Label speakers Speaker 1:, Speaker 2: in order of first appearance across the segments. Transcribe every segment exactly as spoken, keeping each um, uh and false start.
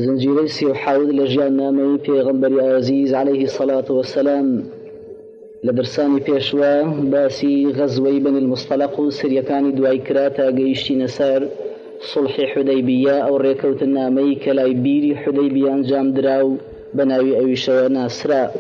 Speaker 1: زنجيري سي وحاول لجيان نامي پیغمبر عزيز عليه الصلاة والسلام لدرساني بيشوا باسي غزوي بن المصطلق سريكاني دواي كراتا قيشتي نسار صلح حديبية أو ريكوت النامي كلاي بيري حديبية انجام دراو بناوي أويشوا ناسرا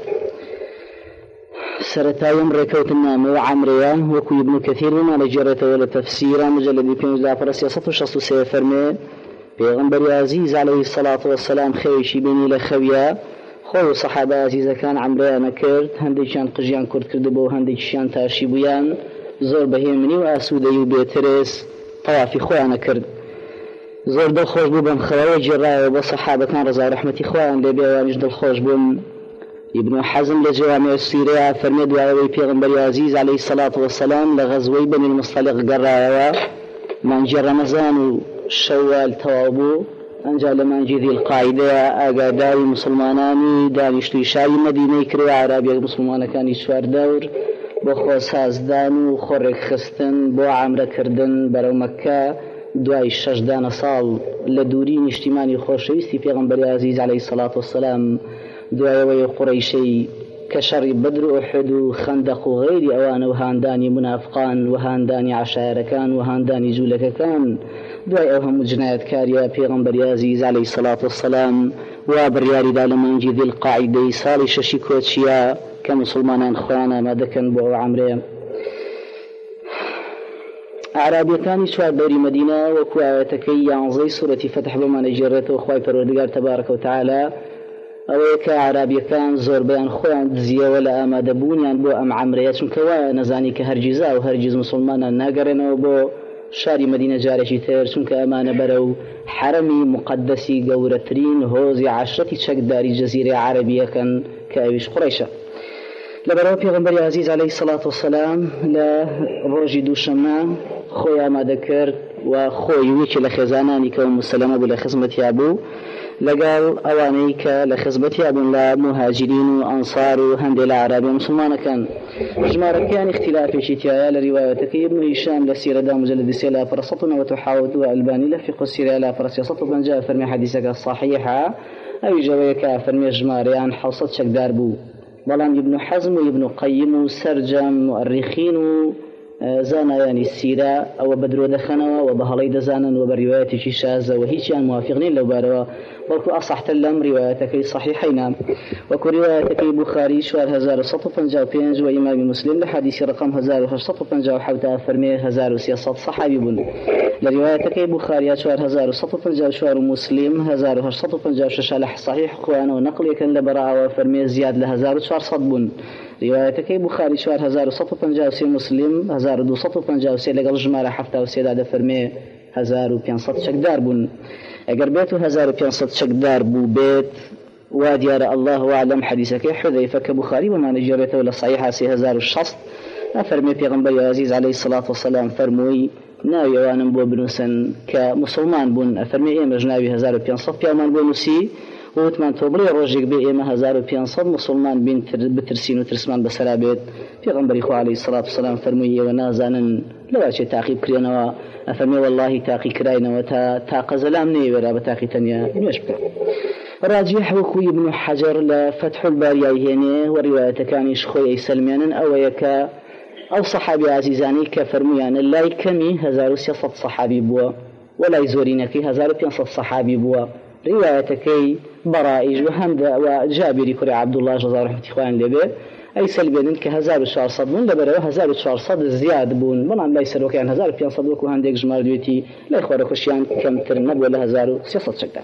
Speaker 1: سرتايم ريكوت النامي وعمريا وكو ابن كثير وما لجرته ولا تفسيرا مجلد بينج دافر سياسة وشخص سيفرمي پیغمبر عزيز عليه الصلاة والسلام خيشي بني لخويا خو صحابة عزيزة كان عمريانا كرد هنديشان قجيان كرد كردبو هنديشان تاشي بيان زور بهيمني واسودي وبيترس طوافي خوانا كرد زور دل خوش بو بن خواوي جراء وبصحابة كان رضا رحمتي خوانا لبيوانج دل خوش بو ابن حزم لجوامع السيرية فرمي دعوي پیغمبر عزيز عليه الصلاة والسلام لغزوي بن المصطلق قراء من جر رمضان شوال توابو انجا لمانجي ذي القاعدة اقاداري مسلماناني دانشتوی شاری مدینه کروا عربی مسلمان كان سوار دور بو خوسازدان و خورک خستن بو عمره کردن برو مكة دوای شش دان سال لدوري اجتماعي خوشويستي پیغمبر عزيز عليه الصلاة والسلام دوای وی قريشي كشر بدر أحد وخندق وغير أوان وهانداني منافقان وهانداني عشائركان وهانداني جولككان دواي أوهم جنايات كاريا پیغمبر عزيز عليه الصلاة والسلام وابرياري دالمان جي ذي القاعدة سالي ششي كوتشيا كمسلمان خوانا ما دكن بو عمري أعرابي كان شوار دوري مدينة وكو آياتكي يعنزي سورة فتح بما نجرته وخواي پروردگار تبارك وتعالى ئەوەیە کە عرابیەکان زۆربەیان خۆیان دزیەوە لە ئامادەبوونیان بۆ ئەم عەمرەیە چونکە وایە نەزانی کە هەرگیزا و هەرگیز مسلمانان ناگەڕێنەوە بۆ شاری مدینە جارێکی تر چونکە ئەمانە بەرەو حرەمی مقدسی گەورەترین هۆزی عەشرەتی چەکداری جەزیرەی عەرەبیەکەن کە ئەویش قوڕەیشە. لەبەرەوە پێغەمبەری عەزیز عەلەیهی سەڵات وەسەلام لە ڕۆژی دووشەممە خۆی ئامادە کرد و خۆی وەکی لە خێزانانی کە موسەلەمە بوو لە خزمەتیا بوو لەگەڵ ئەوانەی کە لە خزمەتیا بوون لە مهاجرین و ئەنسار و هەندێک لە عەرابی مسلمانەکان. ژمارەکەیان اختلافێکی تایە لە ریوایەتەکەی ابن هیشام لە سیرەدا مجلدی سێ لا پڕ سەد و نەوەت و حەوت و ئەلبانی لە فیقه السیرە لا پڕ سێسەد و پەنجا فەرمی حەدیثەکە صحیحە ئەویش ئەوەیە کە فەرمی ژمارەیان حەوسەد چەکدار بوو. بەڵام ابن حەزم و ابن قەیم و سەرجەم مؤرخین و زانایانی سیرە ئەوە بەدرۆ دەخەنەوە و بە هەڵەی دەزانن و بە ریوایەتێکی شازە و هیچیان موافق نین لەو بارەوە بەڵکو ئەصەحتر لەم ریوایەتەکەی صحیحەینە وەکو ریوایەتەکەی بوخاری چوار هەزار و سەد و پەنجا و پێنج و ئیمامی مسلم لە حەدیثی ڕقم هەزار و هەشت سەد و پەنجا و حەوت فەرمێ هەزار و سێسەد سەحابی بوون. لە ریوایەتەکەی بوخاریا چوار هەزار و سەد و پەنجا و چوار و مسلم هەزار و هەشت سەد و پەنجا و شەش لە صحیح خوانەوە نەقڵێکن لە بەراوە فەرمێ زیاد لە هەزار و چوارسەد بوون. روايتك بخاري شوار هزار وسط وپنجا وسي مسلم هزار و دوصد وپنجا وسي لقل جمارة حفتا وسي دادا فرمي هزار و پینصد شكدار بون. اگر بيتو هزار و پینصد شكدار بو بيت وديار الله أعلم حديثك حذيفة كبخاري وما نجرته ولا صحيحة سي هزار و شصت أفرمي پیغمبر عزيز عليه الصلاة والسلام فرموي ناوي وانم بو بنوسن كمسلمان بون أفرمي ايه مجناوي هزار و پینصد پیامان بونوسي وتمان توبري روجك بي ايما هزار و پینصد مسلمان بين بترسين و ترسمان بسرابيت پیغمبر خو عليه الصلاة والسلام فرموي ونازانن لواجه تعقيب كرينوا أفرمي والله تاقي كراينا وتا تاق زلام نيورا بتاقي تنيا يشبه راجح وكو ابن حجر لفتح الباري هنا ورواية كان خوي سلمان أو يكا أو صحابي عزيزاني كفرميان لا يكمي هزار وسيصد صحابي بوا ولا يزورينك هزار وبينصد صحابي بوا روايتكي برائج وهمد وجابري كري عبد الله جزاه رحمة إخوان لبه أي سلبين كهزار وشار صد من لبره هزار وشار صد زياد بون بلان لا يسر وكان هزار وبين صد وكو هنديك جمال دويتي لا يخوار خشيان كم ترنب ولا هزار وسيصد شكدار.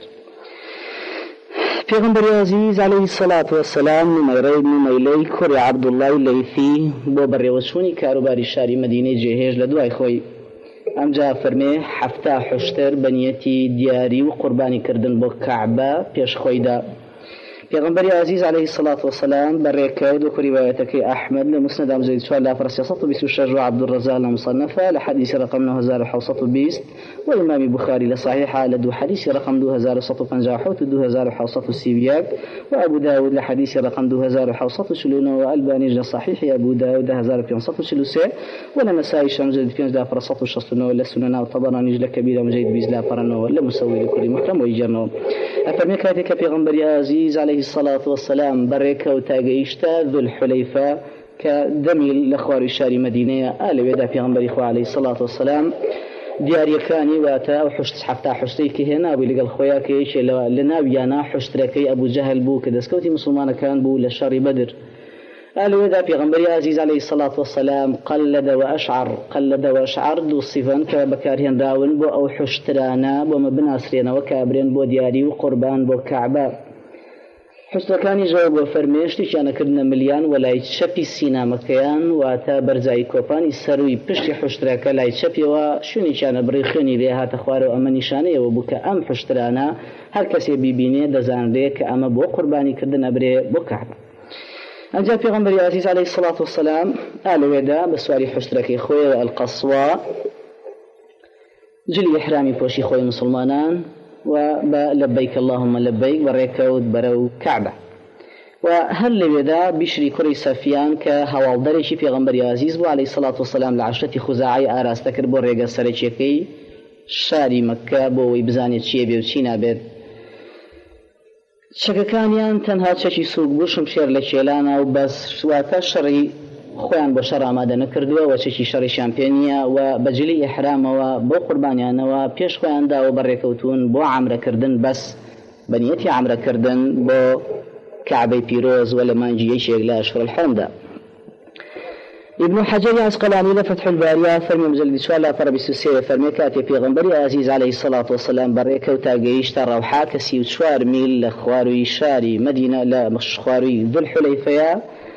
Speaker 1: پیغمبر عزیز علیه الصلاة والسلام نمیره نمیلی کری عبدالله الليثي بو بریوشونی کاروباری شاری مدینه جهیج لدوای خوی امجا فرمي حفتا حشتر بنيتي دياري وقرباني كردن بو كعبة پیش خويدا پیغمبری عزیز علیه الصلاة والسلام بريكود وكروايتك أحمد لمسند أم زيد سؤال فرس يسط بسوشج وعبد الرزاق المصنفة لحديث رقم نو هزار وحوصة بيست والإمام بخاري لصحيحة لدو حديث رقم دو هزار وصط فنجاحوت دو هزار وحوصة السيبياك وأبو داود لحديث رقم دو هزار وحوصة شلون وألباني لصحيح أبو داود هزار وحوصة شلوسة ولنسائي شمزد فينج دا فرصة وشصنو ولا سننا وطبراني جل كبيرة مجيد بيزلا فرنو ولا مسوي لكل محترم ويجرنو أفرمي كاتك پیغمبری عزيز عليه الصلاة والسلام بريك وتاقيشتا ذو الحليفة كدميل لخوار الشاري مدينة آل ويدا پیغمبری خو عليه الصلاة والسلام دیاریەکانی واتە ئەو حشت حەفتا حشتێکی هێنابووی لەگەڵ خۆیان کە یەکێ لە ناویانە حشتەکەی ئەبوو جەهل بوو کە دەستکەوتی مسلمانەکان بوو لە شەڕی بەدر. ئالوێدا پێغەمبەری عزیز عەلەیهی سەڵات وەسەلام قەلەدە وەئەشعەر قەلەدە وەئەشعەر دوو سیفەن کە بەکارهێنراون بۆ ئەو حشترانە بۆمە بناسرێنەوە کە ئەبرێن بۆ دیاری و قوربان بۆ کەعبە. حشتەکانی ژەوە بۆ فەرمێشتیشانەکردنە ملیان و لای چەپی سینامەکەیان واتە بەرزایی کۆپانی سەروی پشتی حشتەکە لای چەپیەوە شوێنیشانە بڕی خوێنی لێ هاتە خوارەوە ئەمە نیشانەیەوە بوو کە ئەم حشترانە هەر کەسێ بیبینێ دەزانرێ کە ئەمە بۆ قوربانیکردن ئەبرێ بۆ کەعبە. ئەنجا پێغەمبەری عزیز عەلەیهی سەڵات وەسەلام ئالوێدا بە سواری حشتەکەی خۆیەوە ئەلقەسوا جلی ئیحرامی پۆشی خۆی مسلمانان و لبيك اللهم لبيك بريكود برو كعبة وهل لبدا بشري كري سفيان كهوال دريشي في غنبري عزيز عليه الصلاة والسلام لعشرة خزاعي آراس تكر بو ريقا سريشيكي شاري مكة بو يبزاني تشيبي وتشينا بيت شككانيان تنها تشي سوق بوشم شير لشيلانا وبس شواتا شري خۆیان بۆ شەڕ ئامادە نەکردووە و چێکی شەڕی شامپێنیە و بەجلی ئیحرامەوە بۆ قوربانیانەوە پێش خۆیان داوە بەڕێکەوتون بۆ عەمرەکردن بەس بەنیەتی عەمرەکردن بۆ کەعبەی پیرۆز و لە مانگی یەکێک لە ئەشهور الحرمدا. ابن حجر عسقلاني لفتح البارية فرمي مجلد شوال لا فربي سوسية فرمي كاتي پیغمبری عزيز عليه الصلاة والسلام بريكو تاقيشتا روحا كسيو شوار ميل لخواروي شاري مدينة لمشخواروي ذو الحليفية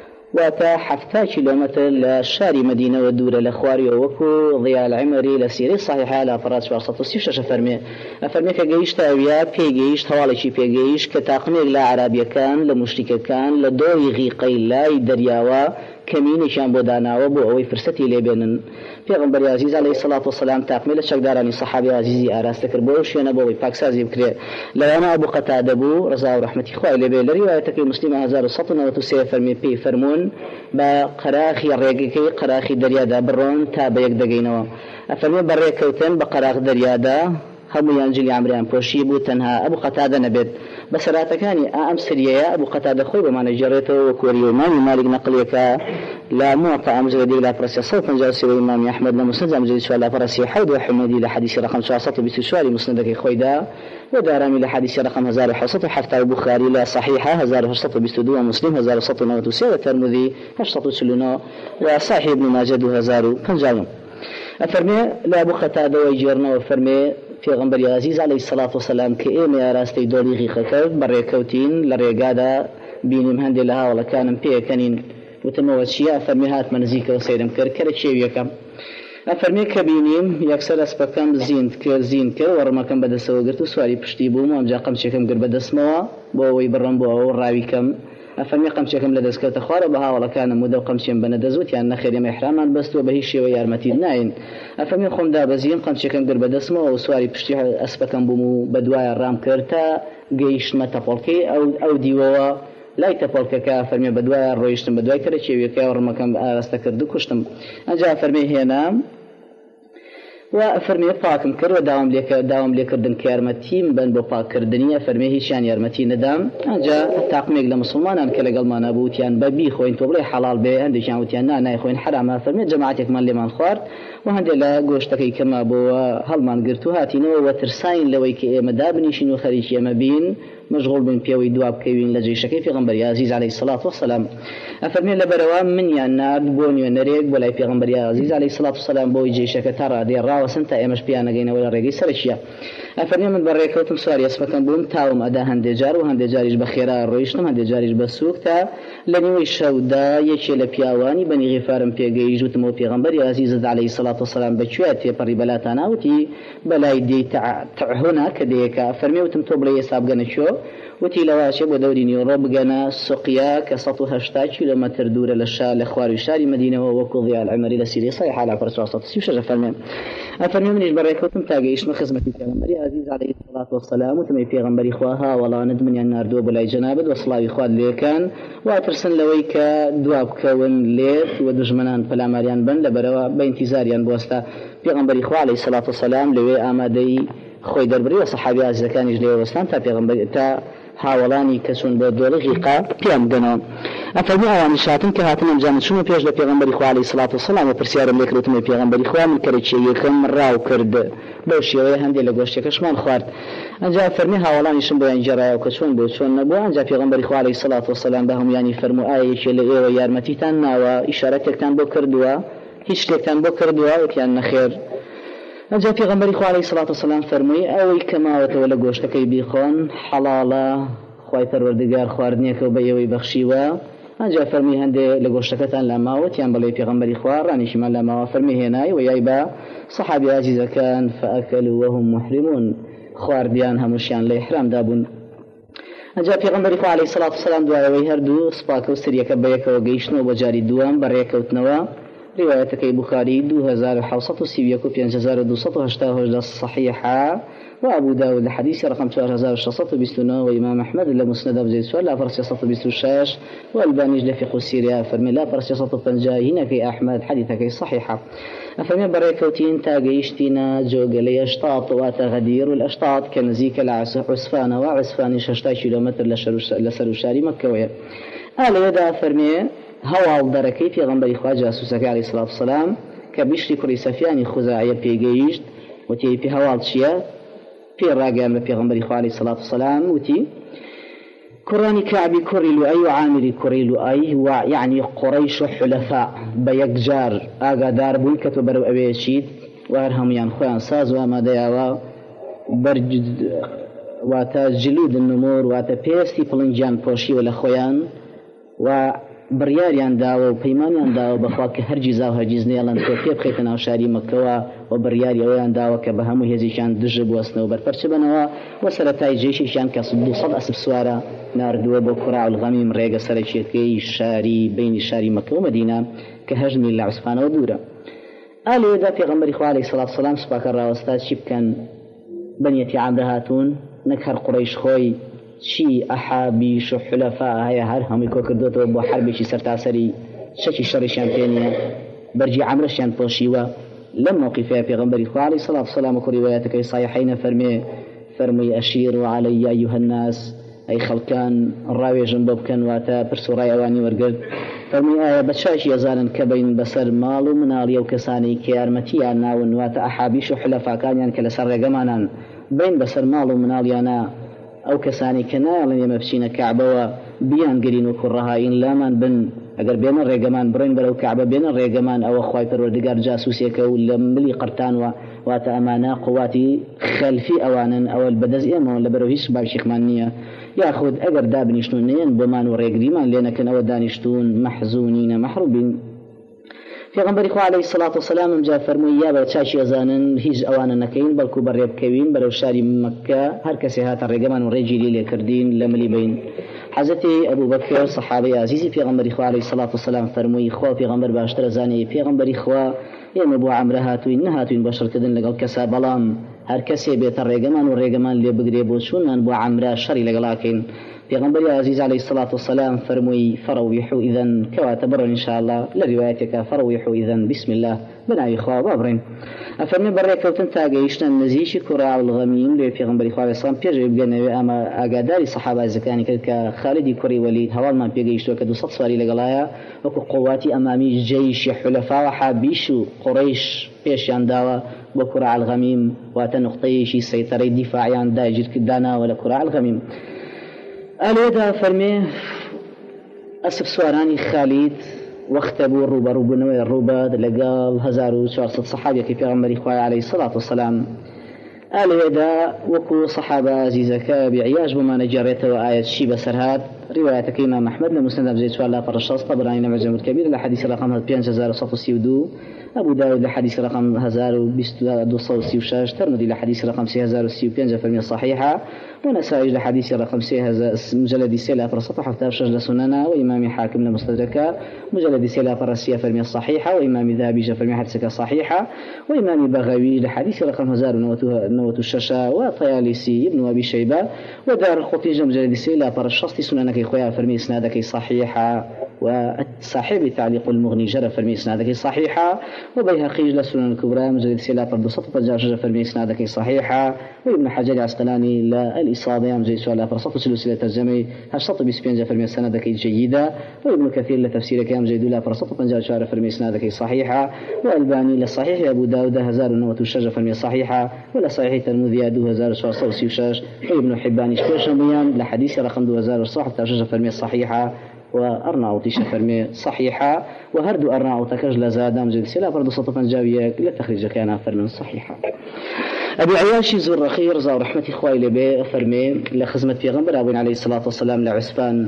Speaker 1: واتا حفتا كيلومتر لشاري مدينة ودورة لخواري وكو ضياء العمري لسيري صحيحة لفرات شوارصة وسيف فرمي فرمي كجيش تاويا بيجيش حوالي شي بيجيش كتاقميق لا عربية كان لمشركة كان لدوي غيقي لا درياوا كمينشان بودانا وبو اوي فرستي لبنن پیغمبر عزیز علیه الصلاة والسلام تکمیل چکدارانی صحابی عزیزی آراست کرد بو شینا بو پاکسازی بکره لوانا ابو قتاده بو رضا و رحمتی خواه لبه لروايتك المسلم هزار وسطنا وتسير فرمي بي فرمون با قراخي ريقكي قراخي دريادا برون تابا يك دقينوا فرمي بريكوتن بقراخ دريادا هەموویان جلی عەمریان پۆشی بوو تەنها ئەبوو قەتادە نەبێت بەسەراتەکانی ئەم سریەیە ئەبوو قەتادە خۆی بەمانە جێڕێتەوە وەکو ئیمامی مالک نەقڵیەکە لە موەطە ئەمجدی لە پرسە سەد و پەنجا و سێ ئیمامی ئەحمەد لە مسند ئەمجدی چوار لە پرسە حەود و حمەدی لە حەدیسی رقم چوارسەد و بیست و چوار مسندەکەی خۆیدا و دارامی لە حەدیسی رقم هەزار و حەوت و هەفتا و بوخاری لە صحیحە هەزار و هەشت و بیست و دوو مسلم هەزار و سەد و نەوەت و سێ و ترمذی هەشت و چل و نۆ و صحیح ابن ماجه دوو هەزار و پەنجا ئەفەرمێ لە ئەبوو قەتادەوەی جێڕنەوە فەرمێ پیغمبر عزیز علیه الصلاة والسلام که ایمی آراستی دوری خکرد برای کوتین لرگادا بینیم هندی لها ولا کانم پی کنین و تموشیا فرمیهات منزیک و سیرم کرد کرد شیوی کم فرمی کبینیم یکسر اسبکم زیند کرد زیند کرد ورمکم بدست و گرت و سواری پشتی بوم و امجا قمچکم گر بدست موا بو وی برم بو و راوی کم فرمی قمچکم لدست کرد خواره بها ولا کانم مدو قمچیم بندزوت یعنی نخیر یم احرامان بست و بهیشی و یارمتی ناین فرمی خم دا بزیم قمچکم گر بدست موا و سواری پشتی اسبکم بوم بدوای رام کرد تا گیش متفلکی او او دیوا لای تپالکەکە فەرمی بەدوای ڕۆیشتم بەدوای کەرە چێویەکە ڕمەکەم ئاراستە کرد و کوشتم ئەنجا فەرمی هێنام و فەرمی پاکم کرد و داوام لێ داوام لێکردن کە یارمەتیم بن بۆ پاککردنیە فەرمی هیچیان یارمەتی نەدام ئەنجا تاقمێک لە مسلمانان کە لەگەڵمانە بوو وتیان بە بیخۆین تۆ بڵێ حەڵال بێ هەندێکیان وتیان نا نایخۆین حرامە فەرمی جەماعەتێکمان لێمان خوارد و هەندێک لە گۆشتەکەی کەما بۆوە هەڵمان گرت و هاتینەوە و ترساین لەوەی کە ئێمە دابنیشین و خەریکی ئێمە بین مشغول بن بيوي دواب كوين لجيشكي في غنبري عزيز عليه الصلاة والسلام أفرمي لبروا من يناد بوني ونريق ولا في غنبري عزيز عليه الصلاة والسلام بوي جيشك ترى دي الراوة سنتا إمش بيانا جينا ولا ريقي سرشيا أفرمي من بريكوتم سواري اسمكم بوم تاوم أدا هندي جار وهندي جاريش بخيرا رويشتم هندي جاريش بسوق تا لنيوي شودا يشي لبياواني بني غفارم بيجي وتمو بيغمبري عزيز عليه الصلاة والسلام بشوات في بري بلاتانا وتي بلاي دي تع تعهنا كديك فرمي وتم توبلي يساب شو وتي لواشي بدوري نيورو بقنا سقيا كسطو هشتا كيلومتر دورة للشا لخواري شاري مدينة ووكوضي العمري لسيري صحيح على فرس وسط سيوشة فرمي أفرمي من إجباريك وتم تاقيش من خزمة البيغمبري عزيز عليه الصلاة والسلام وتم بيغمبري خواها ولا ندمن النار دو بلاي جنابد وصلاوي خواد ليكان واترسن لويك دواب كون ليت ودجمنان فلا ماريان بن لبروا بانتزاريان بوستا بيغمبري خوا عليه الصلاة والسلام لوي آمادي خوي دربري وصحابي عزيز كان يجلي وستان تا بيغمبري تا هاولانی کەسون بۆ دۆڵغیقا پیام گەنەوە ئەفەرمی ئەوانی شاتن کە هاتنم جانشون پێش لە پێغەمبەری خوا عەلەیهی سڵات وسەلام و پرسیارم لێ کردوتم پێغەمبەری خوا من کەرەچی یەکەم ڕاو کرد بەو شێوەیە هەندێک لە گۆشتەکەشمان خوارد ئەنجا فەرمی هاوڵانیشم بۆیان جێڕایەوە کە چۆن بۆ چۆن نەبووە ئەنجا پێغەمبەری خوا عەلەیهی سڵات وسەلام بە هەمویانی فەرموو ئایا یەکێ لە ئێوە یارمەتیتان ناوە ئیشارەتێکتان بۆ کردووە هیچ شتێکتان بۆ کردووە وتیان نەخێر ئەنجا پێغەمبەری خوا عەلەیهی سڵات وسەلام فەرمووی ئەوەی کە ماوەتەوە لە گۆشتەکەی بیخۆن حەڵاڵە خوای پەروەردگار خواردنێکەوە بە ئێوەی بەخشیوە ئەنجا فەرمی هەندێ لە گۆشتەکەتان لە ماوەتیان بەڵێ پێغەمبەری خوا ڕانیشیمان لە ماوە فەرمی هێنای و یای بە سەحابی عەزیزەکان فەئەکەلوا وەهم محرمون خواردیان هەمووشیان لە ئیحرامدا بوون ئەنجا پێغەمبەری خوا عەلەیهی سڵات وسەلام دوایەوەی هەردوو سوپاکە و سریەکە بەیەکەوە گەیشتنەوە بۆ جاری دووەم بەڕێکەوتنەوە روايتك بخاري دو هزار حوصة سيبيكو في هزار دوصة وهشتا هجدا الصحيحة وأبو داود الحديث رقم شهر هزار شصة بستنا وإمام أحمد لمسند بزيد سؤال لا فرس شصة بستوشاش والبانيج لفقه السيريا فرمي لا فرس شصة فنجاي هنا في أحمد حديثك صحيحة أفرمي بريكوتين تاقيشتنا جوغلي أشطاط واتغدير والأشطاط كنزيك العسفان وعسفان ششتا كيلومتر لسروشاري مكوية آل يدا فرمي هەواڵ دەرەکەی پێغەمبەری خوا جاسووسەکە عەلەیهی سڵات وسەلام کە بیشری کوڕی سەفیانی خوزاعیە پێگەیشت وتی پێ هەواڵ چییە پێ ڕاگەیان بە پێغەمبەری خوا عەلەیهی سڵات وسەلام وتی کوڕانی کەعبی کوڕی لوئەی و عامری کوڕی لوئەی و یعنی قوڕەیش و حولەفا بە یەکجار ئاگادار بوون کە تۆ بەرەو ئەوەیە چیت و هەر هەمویان خۆیان ساز و ئامادەیاوە واتە جلود النمور واتە پێستی پڵنجیان پۆشیوە لە خۆیان و بڕیاریان داوە و پەیمانیان داوە بەخوا کە هەرگیز و هەرگیز نێڵن تۆ پێ بخەیتە ناو شاری مەککەوە و بڕیاری ئەویان داوە کە بە هەموو هێزیشان دژ بوەستنەوە بەرپەرچە بنەوە و سەرەتای جێشیشیان کە دووسەد ئەسب سوارە ناردووە بۆ کوڕا الغەمیم ڕێگە سەرەکیەکەی شاری بینی شاری مەککە و مەدینە کە هەژد میل لە عوسفانەوە دوورە. ئالێدا پێغەمبەری خوا عەلەیهی سڵات وسەلام سوپاکە ڕاوەستا چی بکەن بەنیەتی عامرە هاتوون نەک هەر قوڕەیش خۆی چی ئەحابیش و حولەفا هەیە هەر هەمووی کۆ کردوتەوە بۆ حربێکی سەرتاسەری شەکی شەڕیشیان پێ نییە بەرجی عەمرەشیان پۆشیوە لەم موقیفەیە پێغەمبەری خوا عەلەیهی سڵات وسەلام و ڕیوایەتەکەی صحیحەینە فەرمێ فەرمووی ئەشیر و عەلەیە ئەیوهە الناس ئەی خەڵکان ڕاوێژم بۆ بکەن واتە پرس و ڕای ئەوانی وەرگرت فەرمووی ئایا بە چاکی ئەزانن کە بین بەسەر ماڵ و مناڵی و کەسانی کە یارمەتیان ناون واتە ئەحابیش و حولەفاکانیان کە لەسەر ڕێگەمانان بین بەسەر ماڵ و مناڵیانە ئەو کەسانی کە ناڵێن ئێمە بچینە کەعبەوە بیان گرین و کوڕەهاین لامان بن ئەگەر بێنە ڕێگەمان بڕین بەرەو کەعبە بێنە ڕێگەمان ئەوە خوای پەروەردگار جاسووسێکە و لە ملی قەرتانوە واتە ئەمانە قوواتی خەلفی ئەوانن ئەوە بەدەست ئێمەوە لەبەرەوە هیچ باشێکمان نییە یاخود ئەگەر دابنیشتون نێن بۆمان و ڕێگریمان لێ نەکەن ئەوە دانیشتون مەحزوونینە مەحروبین. پێغەمبەری خوا عەلەیهی سڵات وسەلام ئەمجا فەرمووی یا بە چاکی ئەزانن هیچ ئەوانە نەکەین بەڵکو بەڕێ بکەوین بەرەو شاری مەککە هەر کەسێ هاتە ڕێگەمان و ڕێگی لێ لێکردین لە ملی بین. حەزەتی ئەبوبەکر سەحابەی عەزیزی پێغەمبەری خوا عەلەیهی سڵات وسەلام فەرمووی خوا پێغەمبەر باشتر ئەزانێ پێغەمبەری خوا ئێمە بۆ عەمرە هاتووین نەهاتووین بە شەڕکردن لەگەڵ کەسا بەڵام هەر کەسێ بێتە ڕێگەمان و ڕێگەمان لێ بگرێ بۆ چوونمان بۆ عەمرە شەڕی لەگەڵاکەین. پێغەمبەری عەزیز عەلەیهی سڵات وسەلام فەرمووی فەڕەویحوا ئیذەن کەواتە بڕۆن ئینشاءالله لە ریوایەتێکە فەڕەویحوا ئیذەن بسم الله بناوی خوا با بڕین. ئەفەرمێ بەڕێکەوتن تا گەیشتن نزیکی کوڕە الغەمیم لێ پێغەمبەری خوا عەلەیهی سڵام پێشەوەی بگەنەوێ ئەمە ئاگاداری سەحابە عەزیزەکانی کرد کە خالدی کوڕی وەلید هەواڵمان پێگەیشتووە کە دووسەد سواری لەگەڵایە وەکو قوواتی ئەمامی جەیشی حولەفا و حابیش و قوڕەیش پێشیان داوە بۆ کوڕە الغەمیم واتە نقطەیەکی سەیطرەی دیفاعیان داگیرکرداناوە لە کوڕە الغەمیم. ئالێدا فەرمێ ئەسب سوارانی خالید وەختە بوو ڕوبەڕووبوونەوەی ڕووبەد لەگەڵ هەزار و چوارسەد سەحابێکی پێغەمبەری خوای عەلەیهی سڵات وسەلام آل هذا وكو صحابة عزيزك بعياش بما نجريته وآية شيبة سرهات رواية إمام أحمد لمسند زيد سؤال فرشاص طبراني لمعجم الكبير لحديث رقم بيان هزار وصف سيودو أبو داود لحديث رقم هزار وبستو صوصي وشاش ترمذي لحديث رقم سي هزار وسيو بيان فرمية صحيحة ونسائي لحديث رقم سي هزار مجلد سيلا فرصة حفتها شجلة سننا وإمام حاكم لمستدركة مجلد سيلا فرسية فرمية صحيحة وإمام ذهبي فرمية حدثك صحيحة وإمام بغوي لحديث رقم هزار نوة الشاشة وطيالسي ابن أبي شيبة ودار الخطيجة مجلد سيلا فرشاص سننك خويا فرمي اسنادك صحيحة وصاحب تعليق المغني جرى فرمي اسنادك صحيحة وبيهقي لسنن الكبرى مجلد سيلا فرد صف جرى فرمي اسنادك صحيحة وابن حجر العسقلاني لا الإصابة مجلد سؤال فرصف سلسلة ترجمة هشط بسبينجا فرمي اسنادك جيدة وابن كثير لتفسيرك مجلد لا فرصف جرى فرمي اسنادك صحيحة والباني للصحيح أبو داود هزار النوة الشجر فرمي صحيحة ولا صحيح ترمذي دو هزار وصوصي وشاش وابن حبان شكوش بيان لحديث رقم دو هزار وصحف ترجمة فرمي صحيحة وأرناؤوطي فرمي صحيحة وهردو أرناؤوط كجل زادام جد سلا فرد صطفا جاوية لتخرج كان فرمي صحيحة أبي عياشي زور رخير زار رحمة إخوائي لبي فرمي لخزمة في غنبر أبوين عليه الصلاة والسلام لعسفان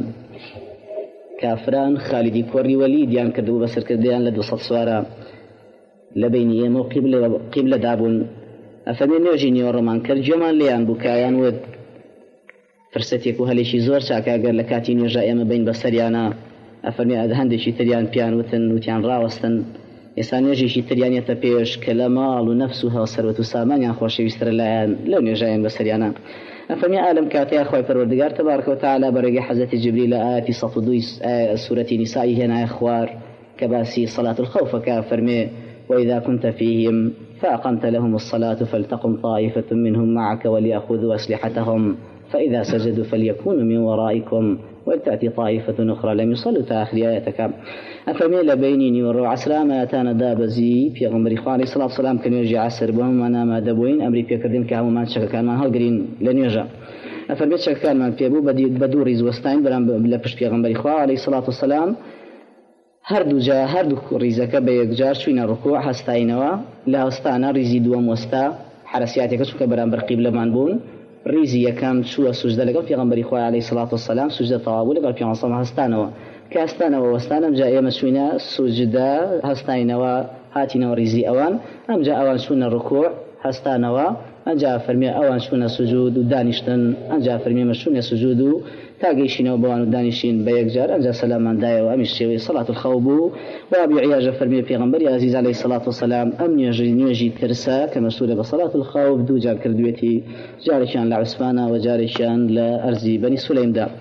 Speaker 1: كافران خالدي كوري وليد يعني كدو بسر كديان لدو صد سوارا لبيني يمو قبل قبل دابون أفرمي نوجيني ورمان كالجمان ليان بكايان ود فرسەتێک و هەلێکی زۆر چاکەگەر لە کاتی نوێژە ئێمە بین بە سەریانە ئەفەرمی هەندێکی تریان پیان وتن وتیان ڕاوەستن ئێستا نوێژێکی تریانێتە پێش کە لە ماڵ و نەفس و هاوسەروەت و سامانیان خۆشەویستترە لایەن لەو نوێژایان بە سەریانە ئەفەرمی ئالم کاتەیە خۆی پەروەردگار تەبارەکە و تەعالا بەڕێگەی حەزرەتی جیبریل لە ئاەتی سەد و دوو سوورەتی نیسائی هێنایە خوار کە باسی صلاة الخوفەکە فەرمێ وإذا كنت فيهم فأقمت لهم الصلاة فلتقم طائفة منهم معك وليأخذوا أسلحتهم فإذا سجدوا فليكونوا من ورائكم ولتأتي طائفة أخرى لم يصلوا تآخر آياتك أفميل بيني والروع عسرا ما أتانا دابزي في غمر إخواني صلاة والسلام كان يرجع عسر بهم أنا ما دبوين أمري في كردين كهم ما تشكى كان ما هالقرين لن يرجع أفرميت شكى كان من في أبو بدور رزوستين برام بلفش في غمر إخوان عليه الصلاة والسلام هردو جا هردو ريزك بيجار شوين الركوع هستاينوا لا هستانا ريزي دوام وستا حرسياتك شو كبرام برقيب لمان بون ريزي كان شو سجدة لقى في غمر إخوان عليه الصلاة والسلام سجدة طوابو لقى في عصام هستانوا كاستانوا وستانا جاء مسوينا سجدة هستاينوا هاتينا ريزي أوان أم جاء أوان شوين الركوع هستانوا أم جاء فرمي أوان شوين سجود ودانشتن أم جاء فرمي مشوين سجود تاقيشين وبوان ودانشين بيكجار أنجا سلاما دايا وأمشي صلاة الخوب وأبي عياج فرمي في غنبري عزيز عليه الصلاة والسلام أم يجي نيجي ترسا كما سورة بصلاة الخوف دو جار كردويتي جارشان لعثمان وجارشان لأرزي بني سليم دا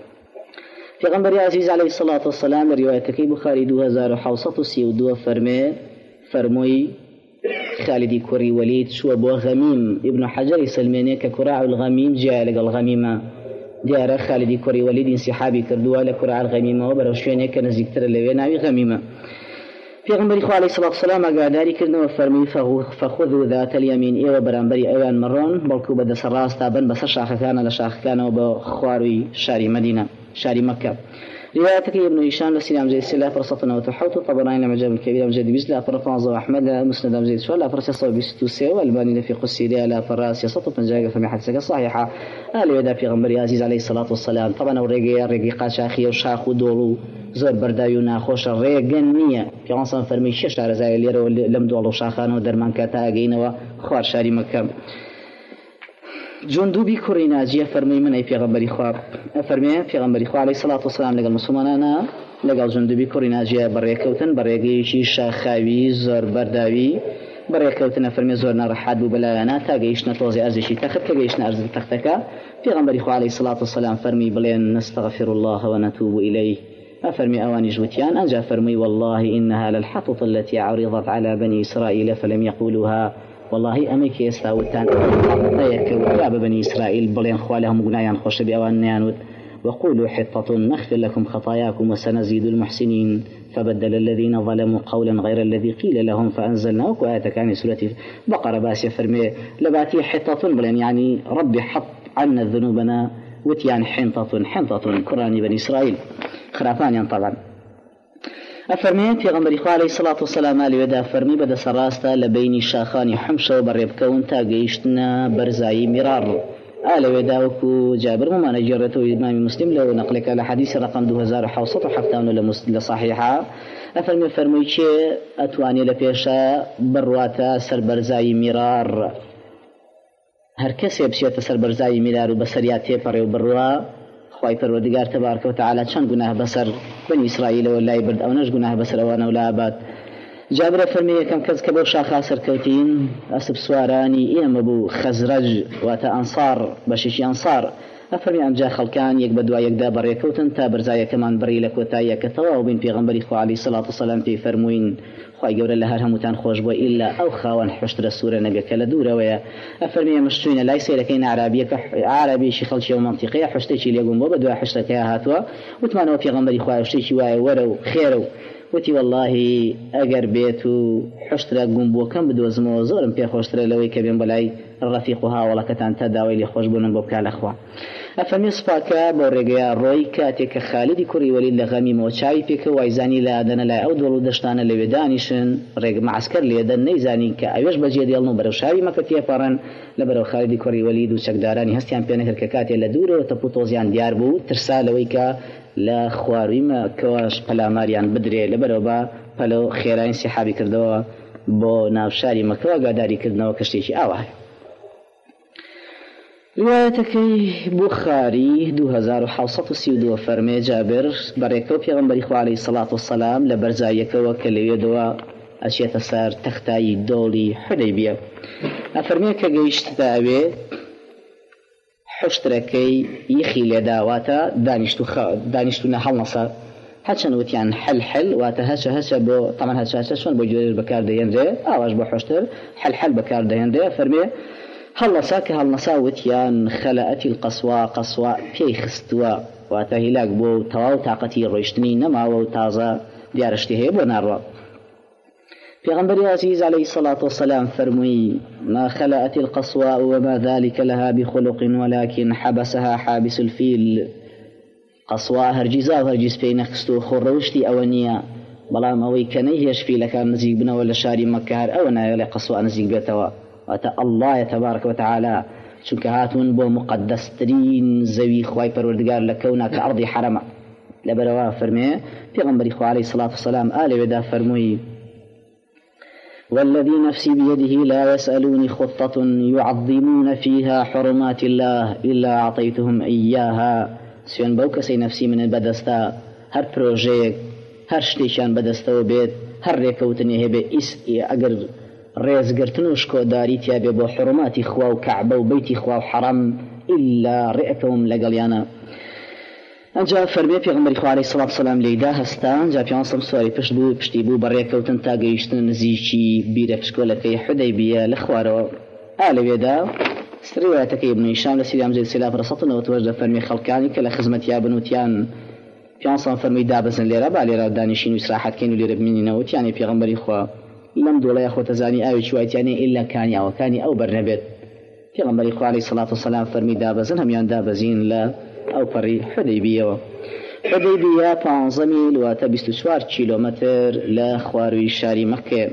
Speaker 1: في غنبري عزيز عليه الصلاة والسلام روايتك بخاري دو هزار وحوصة سيودو فرمي فرموي خالدي كوري وليد شو أبو غميم ابن حجر سلماني ككراع الغميم جاء لقى الغميمة دیارە خالدی کوڕی وەلید انسحابی کردووە لە کوڕە الغەمیمەوە بەرەو شوێنێک کە نزیکترە لەوێ ناوی غەمیمە. پێغەمبەری خوا عەلەیهی سەڵاتو وەسەلام ئاگاداری کردنەوە فەرمووی فەخوذوا ذات اليمین ئێوە بەرامبەری ئەوان مەڕۆن بەڵکو بەدەسە ڕاستا بن بەسەر شاخەکانە لە شاخەکانەوە بە خواروی شاری مەدینە شاری مەکە. روايتك ابن هشام لسلام زيد سلا فرصتنا وتحوت طبراني لمجاب الكبير مجد بيز لا فرفاز وأحمد مسند زيد سؤال لا فرصة صوب بستوسي والباني في قصيدة لا فراس يسطو فنجاق فمي حدثك صحيحة آل يدا في غنبري عزيز عليه الصلاة والسلام طبعا ورقي رقي قاشاخي وشاخ ودولو زور بردايونا خوش الرقن نية في عنصر فرمي شش على زي اللي لم دولو شاخان ودرمان كتاقين وخوار شاري مكة جندوبي كوري ناجية فرمي من أي پیغمبري خواب فرمي پیغمبري خواب عليه الصلاة والسلام لقى المسلمانانا لقى جندوبي كوري ناجية بريكوتن بريكيشي شاخاوي زور برداوي بريكوتن فرمي زورنا رحاد ببلايانا تاقيشنا توزي أرزشي تخت تاقيشنا أرز تختكا پیغمبري خواب عليه الصلاة والسلام فرمي بلين نستغفر الله ونتوب إليه أفرمي أواني جوتيان أنجا فرمي والله إنها للحطط التي عرضت على بني إسرائيل فلم يقولوها والله أميك يستاوتان أيك وكاب بني إسرائيل بلين خوالهم قنايان خوش بأوان نيانود وقولوا حطة نغفر لكم خطاياكم وسنزيد المحسنين فبدل الذين ظلموا قولا غير الذي قيل لهم فأنزلنا وكآياتك عن سورة بقرة باسية فرمي لباتي حطة بلين يعني ربي حط عنا ذنوبنا وتيان حنطة حنطة قرآن بني إسرائيل خرافانيا طبعا أفرمي في غنبري عليه الصلاة والسلام عليه ودا أفرمي بدا سراستا لبيني شاخاني حمشة وبريبكون تاقيشتنا برزاي مرار آل وداوكو جابر مما نجرته إمام مسلم لو نقلك على حديث رقم دو هزار وحوصة حفتان لصحيحة أفرمي فرمي شيء أتواني لبيشا برواتا سر برزاي مرار هر کسی بسیت سر برزای میلار و بسریاتی پره و بروا خواهی پروردگار تبارک و تعالی چند گناه بسر بنی اسرائیل و لای برد او نش گناه بسر وان ولا اباد. جابر فرمی کم کس کبو شاخا سر کوتین اسب سوارانی ایم ابو خزرج و تا انصار بشیش انصار أفرمي أن جاء خلقان يقبدوا يقدا بريكوتن تا برزايا كمان بري لكوتايا كتوا وبين پیغمبري خو عليه الصلاة والسلام في فرموين خواهي قبر لها هموتان خوش بو إلا أو خاوان حشتر السورة نبي كلا دورة ويا أفرمي مشتوين لا يصير لكين عربية عربي شي خلشي ومنطقية حشتيشي ليقوم بو بدوا حشتكيها هاتوا وتمانوا پیغمبري خو حشتيشي واي ورو خيرو وتي والله أجر بيتو حشتر قوم بو كم بدو زمو زورم بي خوشتر لوي كبين بلاي الرفيقها ولا كتان تداوي لي خوش بونن بو كالاخوا أفرمي صفاكا بوريقيا روي كاتيك خالدي كوري ولي لغمي موچاوي بيك وايزاني لا أدن لا أود ولو دشتان اللي بدانشن ريق معسكر لي أدن نيزاني كأيوش بجي ديالنو برو شاوي مكتيا فارن لبرو خالدي كوري ولي دو شكداراني هستيان بيانك الككاتي لدورو وتبوتوزيان ديار بو ترسال ويكا لا خواريما كواش پلاماريان بدري لبرو با پلو خيرين سحابي كردوا بو نافشاري مكوا قاداري كردنوا كشتيشي آوه روايتكي بخاري دو هزار وحوصة سيودو فرمي جابر بريكو پیغمبري خو عليه الصلاة والسلام لبرزايك وكلي يدوا أشياء سار تختاي دولي حديبية أفرمي كجيشت داوي حشتركي يخي لداواتا دانشتو خا دانشتو نحل نصا هاتشان وتيان حل حل واتا هشا هشا بو طبعا هشا هشا شون بو جوير بكار ديندري اواش بو حشتر حل حل بكار ديندري فرمي هل نساك هل نساوتيان خلأت القصوى قصوى في خستوا واتهلاك بو تواو طاقتي روشتني نما وتازا ديارشتي هيبو ناروا پیغمبر عزيز عليه الصلاة والسلام فرمي ما خلأت القصوى وما ذلك لها بخلق ولكن حبسها حابس الفيل قصوى هرجزا وهرجز في نخستو خروشتي أونيا بلام أوي كنيهش في لكان نزيق بنا ولا شاري مكهر أونا يلي قصوى نزيق بيتوا وأتا الله تبارك وتعالى شكهاتون بو مقدس ترين زوي خواي پروردگار لكونا كأرض حرمة لبروا فرمي پیغمبر خو عليه الصلاة والسلام آل ودا فرمي والذي نفسي بيده لا يسألوني خطة يعظمون فيها حرمات الله إلا أعطيتهم إياها سيون بوكسي نفسي من البدستا هر بروجيك هر شتيشان بدستا وبيت هر ريكوتني هبه إسئي أقر رێزگرتن و شکۆداریتیا بێ بۆ حرماتی خوا و کعبە و بەیتی خوا و حەرەم ئیلا ڕێکەوم لەگەڵیانە. ئەنجا فەرمێ پێغەمبەری خوا عەلەیهی سەڵات وسەلام لێیدا هەستا ئەنجا پیانسەم سواری پشت بوو پشتی بوو بە ڕێکەوتن تا گەیشتن نزیکی بیرە پشکۆلەکەی حودەیبیە لە خوارەوە. ئا لەوێدا ڕیوایەتەکەی ابن هیشام لە سیرام جێ سێلاف ڕەسەتنەوە توەژدە فەرمێ خەڵکانی کە لە خزمەتیا بن وتیان پیانسەم فەرمووی دابەزن لێرە با لێرە دانیشین و ئیسراحەتکەین و لێرە بمێنینەوە وتیانی پێغەمبەری خوا لم دولا يخو تزاني أو شويتاني إلا كان يا وكاني أو برنبت في غنبري خو عليه الصلاة والسلام فرمي دابزن هم يان دابزين لا أو بري حديبية حديبية بانزميل وتبستو سوار كيلومتر لا خواري شاري مكة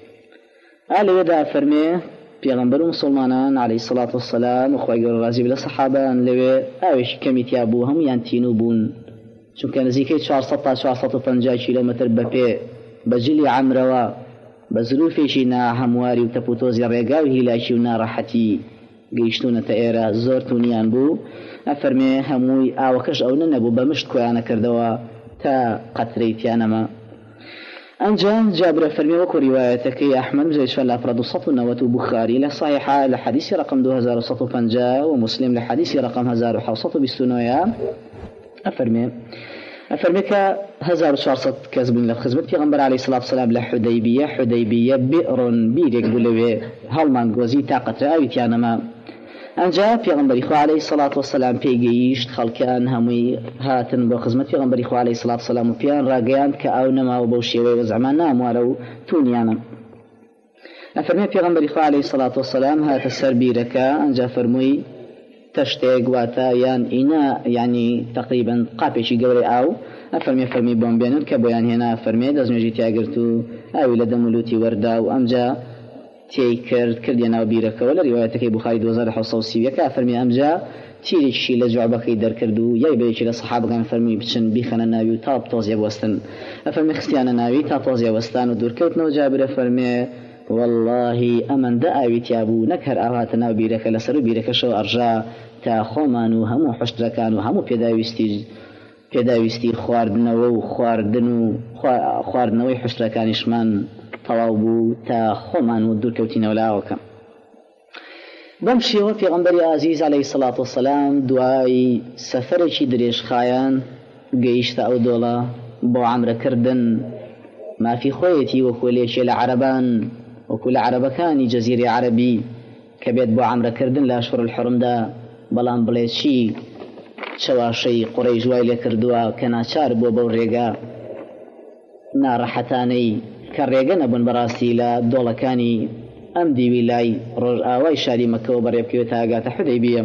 Speaker 1: آل ودا فرمي في غنبر مسلمان عليه الصلاة والسلام وخوي الرازي بلا صحابة لوي أوش كميتي أبوهم ينتينو بون شو كان زيكي شعر سطا شعر سطا فنجا كيلومتر ببي بجلي عمروا بزروفێکی ناهەمواری و تەپوتۆزی ڕێگا و هیلاشی و ناڕەحەتی گەیشتونەتە ئێرە زۆر تونیان بوو. ئەفەرمێ هەمووی ئاوەکەش ئەو نەبوو بە مشت کۆیانە کردەوە تا قەترەی تیانەما. ئەنجا جابر فەرمێ وەکو ریوایەتەکەی ئەحمەد بجێ شوێن لە ئەفراد و سەد و نەوەت و بوخاری لە صحیحە لە حەدیسی ڕقم دو هەزار و سەد و پەنجا و مسلم لە حەدیسی ڕقم هەزار و حەوت و بیست و نۆ ئەفەرمێ أفرمك هزار وشارصد كذبين لخزمة في غنبر عليه الصلاة والسلام لحديبية حديبية بئر بيرك بلوي هالمان قوزي طاقة رأوي تيانما أنجا في غنبر إخوة عليه الصلاة والسلام في جيش خلقان همي هاتن بخزمة في غنبر إخوة عليه الصلاة والسلام وفيان راقيان كأونما وبوشيوي وزعمان ناموالو تونيانا أفرمي في غنبر إخوة عليه الصلاة والسلام هات السربيرك أنجا فرمي تشتێک واتە یان ئینا یعنی تقریبا قاپێکی گەورەی ئاو ئەفەرمێ فەرمی بۆم بێنن کە بۆیان هێنا فەرمێ دەستنوێژی تیاگرت و ئاوی لە دەمولوتی وەردا و ئەمجا تێی کرد کردی ناو بیرەکەەوە لە ڕیوایەتەکەی بوخاری دو هەزار وحەوت سەد و سی و یەک فەرمی ئەمجا تیرێکی لە جوعبەکەی دەرکرد و یای بەیەکی لە سەحابەکان فەرمی بچن بیخەنە ناوی و تا تۆزیە بوەستن ئەفەرمی خستیانە ناوی تا تۆزیە وەستان و دوورکەوتنەوە جابرە فەرمێ واللهی ئەمەندە ئاویتیا بوو نەک هەر ئاهاتە ناو بیرەکە لەسەر و بیرەکەشەوە ئەڕژا تا خۆمان و هەموو حشتەکان و هەموو پێداویستی پێداویستی خواردنەوە و خواردن و خواردنەوەی حشتەکانیشمان تەواو بوو تا خۆمان و دوورکەوتینەوە لاوەکە. بەم شێوە پێغەمبەری ئازیز عەلەیهی سەڵات وەسەلام دوای سەفەرێکی درێژخایەن گەیشتە ئەو دۆڵە بۆ عەمرەکردن مافی خۆیەتی وەکو لێکێ لە عەرەبان وەکو لە عەرەبەکانی جەزیرەی عەرەبی کە بێت بۆ عەمرەکردن لە ئەشهور الحورمدا بەڵام بڵێ چی چەواشەی قوڕەیش وای لێ کردووە کە ناچار بۆ بەو ڕێگە ناڕەحەتانەی کە ڕێگە نەبوون بەڕاستی لە دۆڵەکانی ئەم دیوی لای ڕۆژ ئاوای شاری مەکەوە بەڕێبکەوێت تا ئاگاتە حودەیبیە.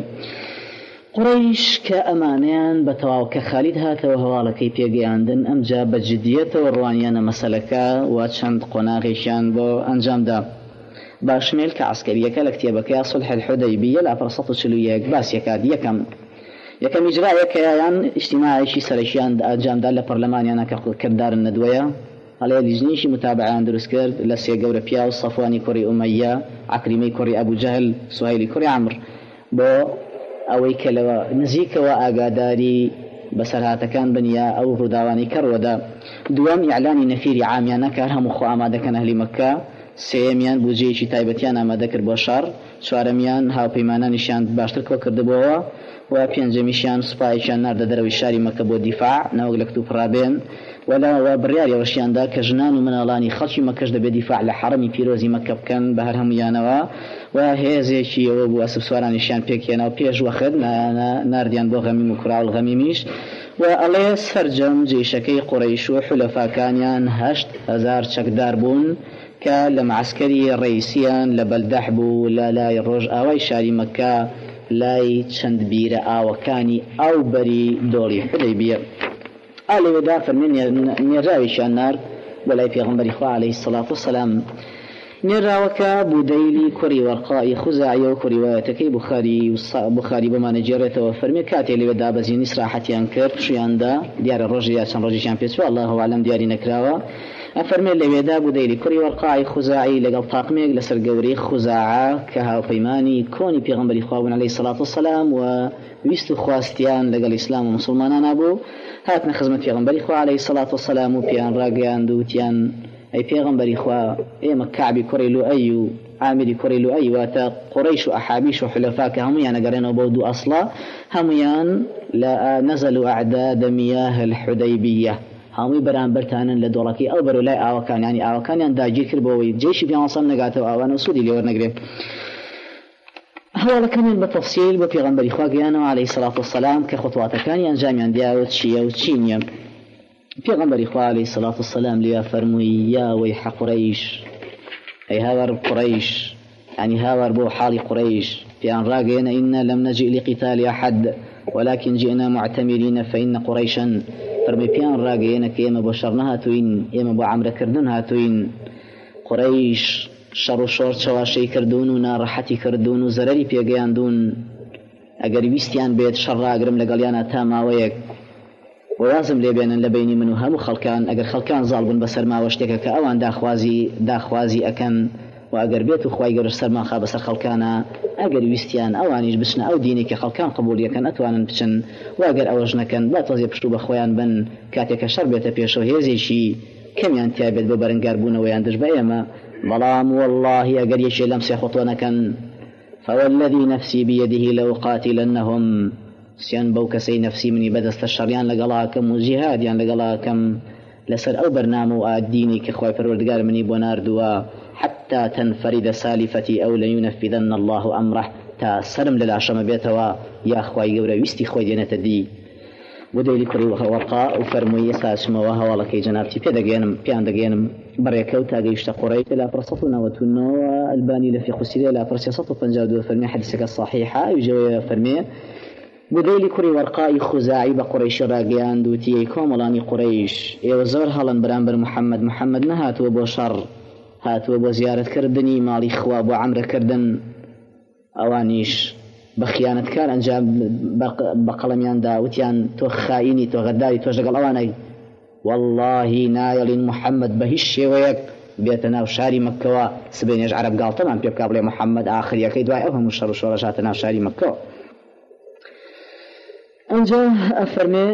Speaker 1: قوڕەیش کە ئەمانیان بە تەواو کە خالید هاتەوە هەواڵەکەی پێگەیاندن ئەمجا بە جدیەتەوە ڕوانیانە مەسەلەکە و چەند قۆناغێکیان بۆ ئەنجامدا. باشمێل کە عسکەریەکە لە کتێبەکەی سولح الحودەیبیە لە سەد و چل و یەک باسیەکات یەکەم یەکەم ئیجرایەکەیان ئیجتیماعێکی سەرەکیان ئەنجامدا لە پەرلەمانیانە کە کردارن نەدوەیە هەڵێ لیژنیشی متابعیان دروست کرد لە سێ گەورە پیا و سەفوانی کوڕی ئومەیە عەکریمەی کوڕی ئەبوو جەهل سوهەیلی کوڕی عەمر بۆ ئەوەی کە لەوە نزیکەوە ئاگاداری بەسەرهاتەکان بنیا ئەو ڕووداوانی کەڕوەدا. دووەم ئیعلانی نەفیری عامیانە کە هەموو خۆ ئامادەکەن ئەهلی مەککە. سێمیان بودجەیەکی تایبەتیان ئامادە کرد بۆ شەڕ. چوارەمیان هاوپەیمانانیشیان باشتر کۆ کردبووەوە و پێنجەمیشیان سوپایەکیان ناردە دەرەوەی شاری مەککە بۆ دیفاع نەوەک لە کتوب ڕابێن وەلا بڕیاریەوەشیاندا کە ژنان و مناڵانی خەڵکی مەکەش دەبێت دیفاع لە حەرەمی پیرۆزی مەککە بکەن بە هەر هەمویانەوە و هێزێکی ئەوە بوو ئەسب سوارانیشیان پێکێنا و پێش وەخت ناردیان بۆ غەمیم و کوراوڵ غەمیمیش و ئەڵێ سەرجەم جێیشەکەی قوڕەیش و حولەفاکانیان هەشت هەزار چەکدار بوون کە لە معسکەری ڕئیسیان لە بەلدەح بوو لە لای ڕۆژ ئاوای شاری مەککە لای چەند بیرە ئاوەکانی ئەو بەری دۆڵی حودەیبیە. ئالێوێدا فەرمێن نێراویشیان نارد بۆ لای پێغەمبەری خوا عەلەیهی سەڵات وەسەلام. نێراوەکە بودەیلی کوڕی وەرقای خوزاعیە و کوڕیوایەتەکەی بوخاری بوخاری بۆمانە جێڕێتەوە فەرمێ کاتێ لێوێدا بەزیێنی سراحەتیان کرد شویاندا دیارە ڕۆژی یا چەند ڕۆژیشیان پێچوە الله ئەعلەم دیاری نەکراوە. ئەفەرمێ لەوێدا بودەیلی کوڕی وەرقای خوزاعی لەگەڵ تاقمێک لەسەر گەورەی خوزاعە کە هاوپەیمانی کۆنی پێغەمبەری خوا بوون عەلەیهی سەڵات وەسەلام و ویست و خواستیان لەگەڵ ئیسلام و مسلمانان بوو هاتنە خزمەت پێغەمبەری خوا عەلەیهی سەڵات وەسەلام و پیان ڕاگەیاند و وتیان ئەی پێغەمبەری خوا ئێمە کەعبی کوڕی لوئەی و عامری کوڕی لوئەی واتە قوڕەیش و ئەحابیش و حولەفا کە هەموویان ئەگەڕێنەوە بۆ دوو ئەسڵە هەموویان لە نەزەلوا ئەعداد میاه الحودەیبیە هەمووی بەرامبەرتانن لە دۆڵەکەی ئەو بەرەو لای ئاوەکانیانی ئاوەکانیان داگیر کرد بۆەوەی جێشی پیانسەم نەگاتەوە ئاوانە و سوودی لێوەرنەگرێت. هەواڵەکەمیان بە تەفسیل بۆ پێغەمبەری خوا گەیانەوە عەلەیهی سەڵات وەسەلام کە خوتواتەکانی ئەنجامیان دیاوە چییە و چی نییە. پێغەمبەری خوا عەلەیهی سەڵات وەسەلام لێ فەرمووی یا وەیح قوڕەیش ئەی هاوار قوڕەیش یعنی هاوار بۆ حاڵی قوڕەیش پیان ڕاگەیەنە ئینە لەم نەجی لقیتال ئەحەد ولكن جئنا معتمرين فإن قريشا فرمي پیان ڕاگەیەنە کە ئێمە بۆ شەڕ نەهاتووین ئێمە بۆ عەمرەکردن هاتووین. قوڕەیش شەڕ و شۆڕ چەواشەی کردوون و ناڕەحەتی کردوون و زەرەری پێگەیاندوون ئەگەر ویستیان بێت شەڕ ڕاگرم لەگەڵیانە تا ماوەیەک وەوازم لێبێنن لە بینی من و هەموو خەڵکان ئەگەر خەڵکان زاڵ بن بەسەر ماوە شتێکە کە ئەوان داخوازی داخوازی ئەکەن و ئەگەر بێت و خوای گەورە سەرمان خا بەسەر خەڵکانە ئەگەر ویستیان ئەوانیش بچنە ئەو دینی کە خەڵکان قبوڵیەکەن ئەتوانن بچن و ئەگەر ئەوەش نەکەن با تەزێ پشت و بە خۆیان بن کاتێکە شەڕ بێتە پێشەوە هێزێکی کەمیان تیا بێت بۆ بەرەنگاربوونەوەیان دژ بە ئێمە بەڵام والله ئەگەر یەکێ لەم سێ خۆتۆ نەکەن فوالذي نفسي بيده لأقاتلنهم سيان بو كسي نفسي مني بدست الشريان لقلاكم وجهاديان لقلاكم لسر أو برنامج الديني كخوي پروردگار مني بونار دوا حتى تنفرد سالفتي أو لينفذن الله أمره تا سرم للعشم بيتوا يا خوي قورا ويستي خوي دينة دي وديلي كري ورقاء وفرمي يساسم وهوالكي جنابتي بيدقينم بيان دقينم بريكوت أجيشت قريش لا فرصتنا وتنو الباني لفي خسيرة لا فرصة فنجاد فرمي حديثك الصحيحة يجوا فرمي بدولي كوري ورقاء خزاعي بقريش راقيان دوتي كوملاني قريش يوزور هلن برامبر محمد محمد نهات وبو شر هات وبو زيارة كردني مالي خواب وعمر كردن أوانيش بخيانة كان أنجام بقلميان داوتيان تو خائني تو غداري تو جقل أواني والله نايل محمد بهش ويك بيتنا وشاري مكة سبين يجعل عرب قال طبعا بيبقى قبل محمد آخر يكيد واي أفهم الشر وشورشاتنا وشاري مكة أنجا أفرمي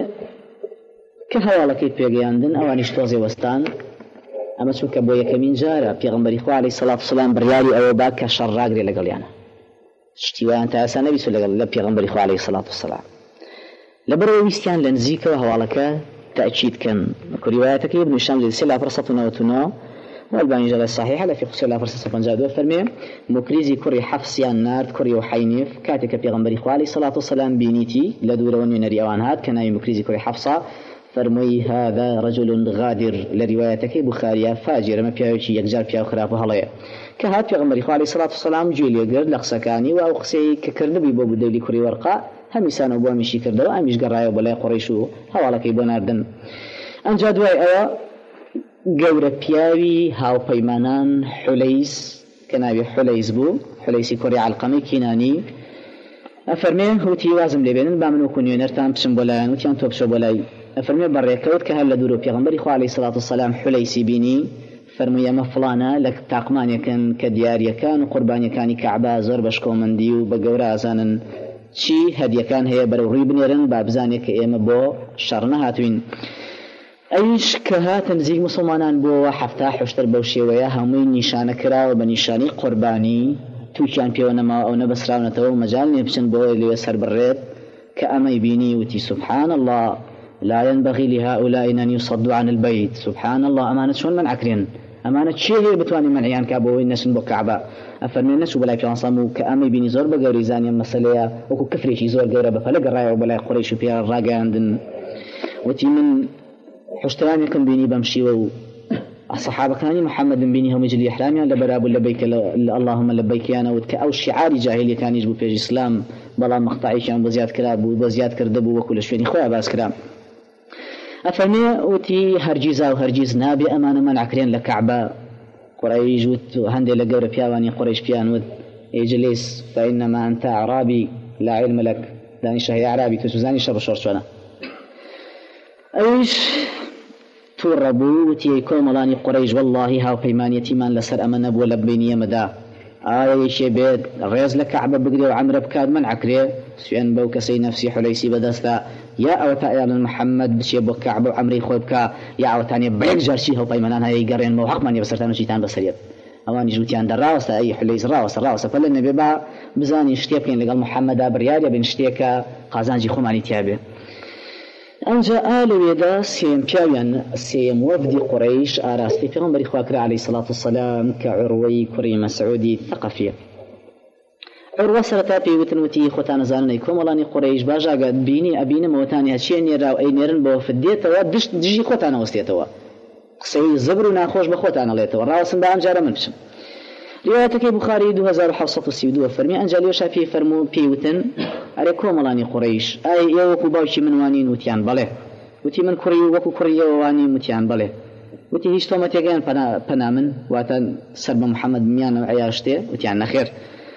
Speaker 1: كهوالك بيجياندن أوانيش توزي وستان أما سوك أبويا كمين جارة بيغمبري خو عليه الصلاة والسلام بريالي أو باك شراقري لقليانا اشتوان تاسا نبي سو لقل بيغمبري خو عليه الصلاة والسلام لبرو ويستيان لنزيك وهوالك تأكيد كان روايتك ابن الشام سلا فرصتنا وتنا والباني جل الصحيح لا في سلا فرصة فنجاد فرمي مكريزي كري حفصيان نارد كري وحينيف كاتك بيغمبري خو عليه الصلاة والسلام بينيتي لدور ونينري أوان هاد كان مكريزي كري حفصة فرمي هذا رجل غادر لروايتك بخاريا فاجر ما بياوشي يكجار بياو خراف هلايا كهات بيغمبري خو عليه الصلاة والسلام جيلي قرد لقسكاني وأو قسي ككرنبي بوب دولي كري ورقاء همیسان و بامیشی کرده و همیش گرای و بالای قریشو حوالکی بناردن انجا دوای او گور پیاوی هاو پیمانان حلیز کنابی حلیز بو حلیزی کری علقمی کینانی افرمی هوتی وازم لبینن با منو کنیو نرتان بسن بولایان وتیان توبشو بولای افرمی برریکوت که هل دورو پیغمبری خو علیه الصلاة والسلام حلیزی بینی فرمي ما فلانا لك تاقمان يكن كديار يكن وقربان يكاني كعبا زور بشكو منديو بقورا زانن چی هدیەکان هەیە بەرەو ڕووی بنێرن با بزانێت کە ئێمە بۆ شەڕ نەهاتوین ئەویش کە هاتە نزیک موسڵمانان بۆەوە حەفتا حوشتر بەو شێوەیە هەمووی نیشانە کراوە بە نیشانی قوربانی تووشیان پێوە نەماوە ئەو نەبەسراونەتەوە و مەجال نییە بچن بۆ لێوێ سەر بڕێت کە ئەمەی بینی وتی سبحان الله لا ينبغي لهؤلاء أن يصدوا عن البيت سبحان الله أمانة شون من عكرين أمانة شيء هي بتواني منعيان كابو الناس بو كعبة أفرمي الناس وبلاي في صامو كأمي بيني زور بقوري زانيا مسألة وكو كفري شي زور قورة بفلق الراية وبلاي قريش وفيها الراقة عندن وتي من حشتران يكن بيني بمشي و الصحابة كانوا محمد بيني هم يجلي إحرامي لبراب لبيك اللهم لبيك أنا وتك أو شعاري جاهلي كان يجبو في الإسلام بلا مقطعي كان بزياد كلاب وبزياد كردبو وكل شوي خويا باس كلام أفرمي وتي هرجيزا وهرجيز نابي أمانة من عكرين لكعبة قريش وهندي لقور بياواني قريش بيان إجليس فإنما أنت أعرابي لا علم لك داني شهي أعرابي تسوزاني شر شر شوانا أيش توربو وتي كوملاني قريش والله هاو بيمان يتيمان لسر أمن أبو لبيني مدى آية شي بيت غيز لكعبة بقري وعمر بكاد من عكري سيان بوك سي نفسي حليسي بدستا يا أوتا يا محمد بشي بو كعبة وعمري خوبكا يا أوتاني بيك جارشي هو بيمانان هاي قرين مو حق ماني بسرتان وشيتان بسريب أواني جوتيان در راوستا أي حليس راوستا راوستا فلن بيبا بزاني اشتيكين لقال محمد برياريا بين اشتيكا قازانجي خوماني تيابي أنجا آل ويدا سيم بياويان سيم وفد قريش آراستي في غنبري خواكرا عليه الصلاة والسلام كعروي كري مسعودي ثقفية عروة سرتا بيوتن وتي خوتان زانني كوملاني قريش باجا قد بيني أبيني موتاني هاتشي نيراو أي نيرن بو فديتوا دش دجي خوتان وستيتوا قصي زبر ناخوش بخوتان ليتوا راسم بام جارة من بشم روايتك بخاري دو هزار وحفصة سيودو فرمي أنجاليو شافي فرمو بيوتن على كوملاني قريش أي يوكو باوشي من وانين وتيان بله وتي من كوري وكو كوري واني متيان بله وتي هیچ تومت يجان فنا فنا من واتن سرب محمد ميان وعياشته وتيان نخير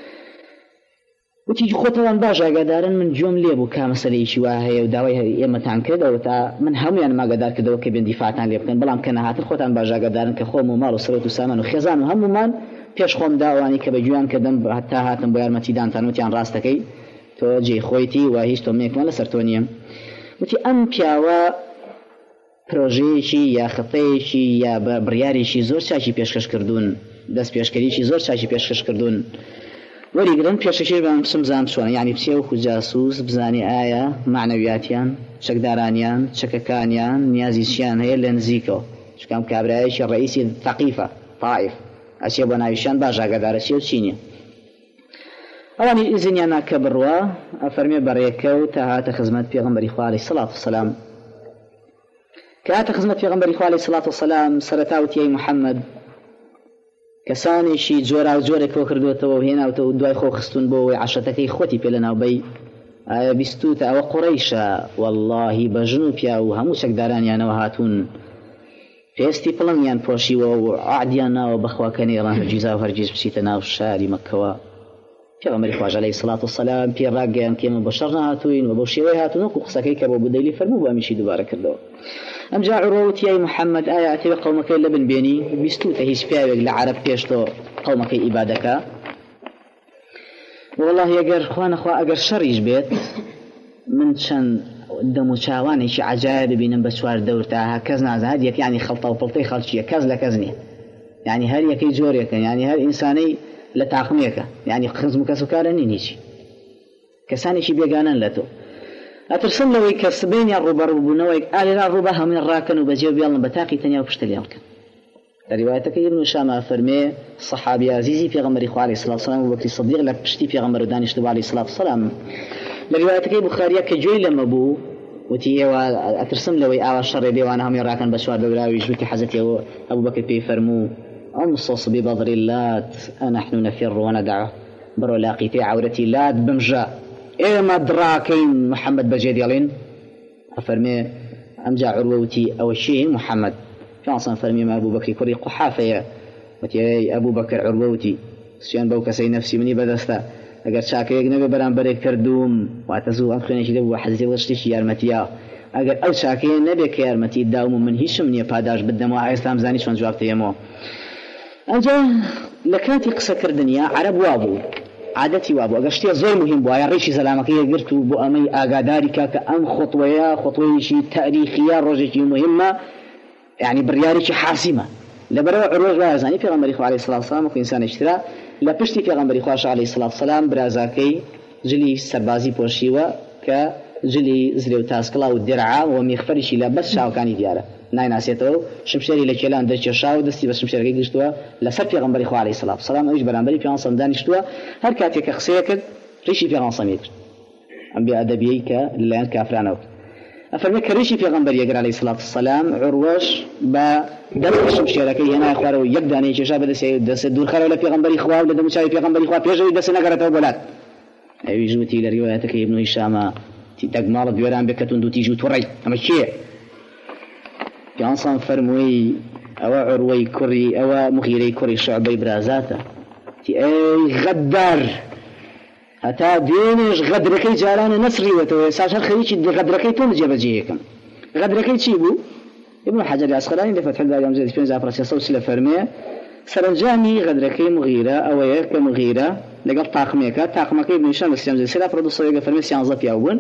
Speaker 1: وتي خوتان باجا قدارن من جوم ليبو كمسألة شيء وهي وداوي إما تان كده وتا من هم يعني ما قدار كده وكبين دفاع تان ليبكن بلام كنا هات الخوتان باجا قدارن كخوم ومال وسروت وسامان وخزان وهم من پیش خۆم داوانی کە بە گویان کردم هەتا هاتم بۆ یارمەتیدانتان وتیان ڕاستەکەی تۆ جێی خۆیتی و هیچ تۆمێکمان لەسەر تۆ نییە وتی ئەم پیاوە پرۆژەیەکی یا خەفەیەکی یا بڕیارێکی زۆر چاکی پێشکەش کردوون دەست پێشکەریکی زۆر چاکی پێشکەش کردوون وەریگرن پێشەکەی بەم بچم زانم چۆنە یعنی بچێ وەکو جاسووس بزانێ ئایا معنەویاتیان چەکدارانیان چەکەکانیان نیازی چیان هەیە لە نزیکەوە چکەم کابرایەکی ڕئیسی تەقیفە طائف أشياء بنايشان باجا قدار أشياء وشينيا أواني إذن يانا كبروا أفرمي بريكو تهات خزمت بيغمبر إخوة عليه الصلاة والسلام كات خزمة في غنبري عليه الصلاة والسلام سرتاوتي محمد كساني جۆرا و جۆرێک خۆ کردوێتەوە هێناوتە و دوای خۆ خستون بۆ ئەوەی عەشرەتەکەی خۆتی پێ لەناوبەی ئایا بیستوتە ئەوە قوڕەیشە وەڵڵاهی بە ژن و پیا و هەموو چەکدارانیانەوە هاتوون پێستی پڵنگیان پۆشیوە و عادیان ناوە بەخوا کە نێڕان هەرگیزا و هەرگیز بچیتە ناو شاری مەککەوە پێغەمبەری خوا عەلەیهی سەڵات وسەلام پێ ڕاگەیان کە ئێمە بە شەڕ نەهاتووین و بەو شێوەی هاتوون وەکو قسەکەی کە بۆ بودەیلی فەرموو بۆ ئەمیشی دووبارە کردەوە ئەمجا عروەوتی ئەی محەممەد ئایا ئەتەوێ قەومەکەی لە بن بێنی بیستوتە هیچ پیاوێک لە عەرەب پێش تۆ قەومەکەی ئیبادەکە وەڵڵاهی ئەگەر خوا نەخوا ئەگەر شەڕیش بێت من چەند دەم و چاوانێکی عەجایب ببینم بە چوار دەور تا ها کەس نازانێت یەک یعنی خەڵتە و پڵتەی خەڵکیە کەس لە کەس نییە یعنی هەر یەکەی جۆرێکە یعنی هەر ئینسانەی لە تاقمێکە یعنی خزم و کەس و کارە نین هیچی کەسانێکی بێگانەن لە تۆ ئەترسم لەوەی کە سبەینیان ڕوبەڕووبوونەوەی ئالێرا ڕووبە هەمووی ڕاکەن و بەجێ بێڵن بە تاقی تەنیا و پشتە لێڵ بکەن لە ریوایەتەکەی ابن شامە فەرمێ سەحابی عەزیزی پێغەمبەری خوا عەلەیهی سەڵات وسەلام و بەکری سەدیق لە پشتی پێغەمبەر دانیشتبوو عەلەیهی سەڵات وسەلام لە ریوایەتەکەی بوخاریە کە گوێی لەمە بوو وتی ئێوە ئەترسم لەوەی ئاوا شەڕێ بێوانە هەمووی ڕاکەن بە چوار دەوراوی ژووتی حەزەتیەوە ئەبوو بەکر پێی فەرموو أمصص ببضر اللات أنحن نفر وندعه برو لاقيتي عورتي لات بمجا إما دراكين محمد بجديلين أفرمي أمجا عروتي أو شيء محمد فانصن فرمي ما أبو بكر كوري قحافة وتي أبو بكر عروتي سيان بوك سي نفسي مني بدستا أجر شاكيك نبي برام بريك كردوم واتزو أمخني شدو وحزي وشتيش يارمتيا أجر أو شاكي نبي كيارمتي داوم من هيش مني باداش بدم وعيسلام زاني شون جوابتي يمو ئەجا لە کاتی قسەکردنیا عەرەب وابوو عادەتی وابوو ئەگەر شتێ زۆر مهم بووایە ڕێشی سەلامەکەی گرت و بۆ ئەمەی ئاگاداری کا کە ئەم خۆتوەیە خۆتوەیەکی تاریخیە ڕۆژێکی مهمە یعنی بڕیارێکی حاسیمە لەبەرەوە عروە وایەزانی پێغەمبەری خوا عەلەیهی سەڵات وسەلام وەکو ئینسانێکی ترە لە پشتی پێغەمبەری خوا عەلەیهی سەڵات وسەلام برازاکەی جلی سەربازی پۆشیوە کە جلی زرێ و تاسکڵا و درعا و میخفەریشی لە بەس شاوەکانی دیارە نایناسێتەوە شمشێری لە کێلان دەرکێشا و دەستی بە شمشێرەکەی گرتووە لەسەر پێغەمبەری خوا عەلەیهی سەڵات وسەلام ئەویش بەرامبەری پێغەمبەر سەڵام دانیشتووە هەر کاتێک کە قسەیە کرد ڕیشی پێغەمبەری کرد ئەم بێئەدەبیەی کە لەلایەن کافرانەوە ئەفەرمێ کە ڕیشی پێغەمبەری ئەگەر عەلەیهی سەڵات وسەلام عروەش بە دەست شمشێرەکەی هێنایە خوارەوە یەک دانەی کێشا بەدەستی دەست دوورخەرەوە لە پێغەمبەری خوا و لە دەموچاوی پێغەمبەری خوا پێشەوەی دەست نەگەڕێتەوە بۆلات ئەویش وتی لە ریوایەتەکەی ابن هیشامە دەگماڵە دوێران بێ کە توند و تیژ و تووڕەی ئەمە کێیە پیانسان فرمووی ئەوە عروەی کوڕی ئەوە مغیرەی کوڕی شوعبەی برازاتە تی ئەی غەدار هەتا دوێنێش غەدرەکەی جارانە نەسڕیوەتەوە ئێستاش هەر خەریکی غەدرەکەی تۆم جێبەجێ یەکەم غەدرەکەی چی بوو؟ ابن حەجەر ئەسقەلانی لە فتح الباری ئەمجێ پێنج هەزار سێ سەد لە فەرمێ سەرنجامی غەدرەکەی مغیرە ئەوەیە کە مغیرە لەگەڵ تاقمێکە تاقمەکەی بنیشان لە سێمجێ سێ لاف ڕەدوو سەوەیەگە فەرمێ سیانزە پیاو بوون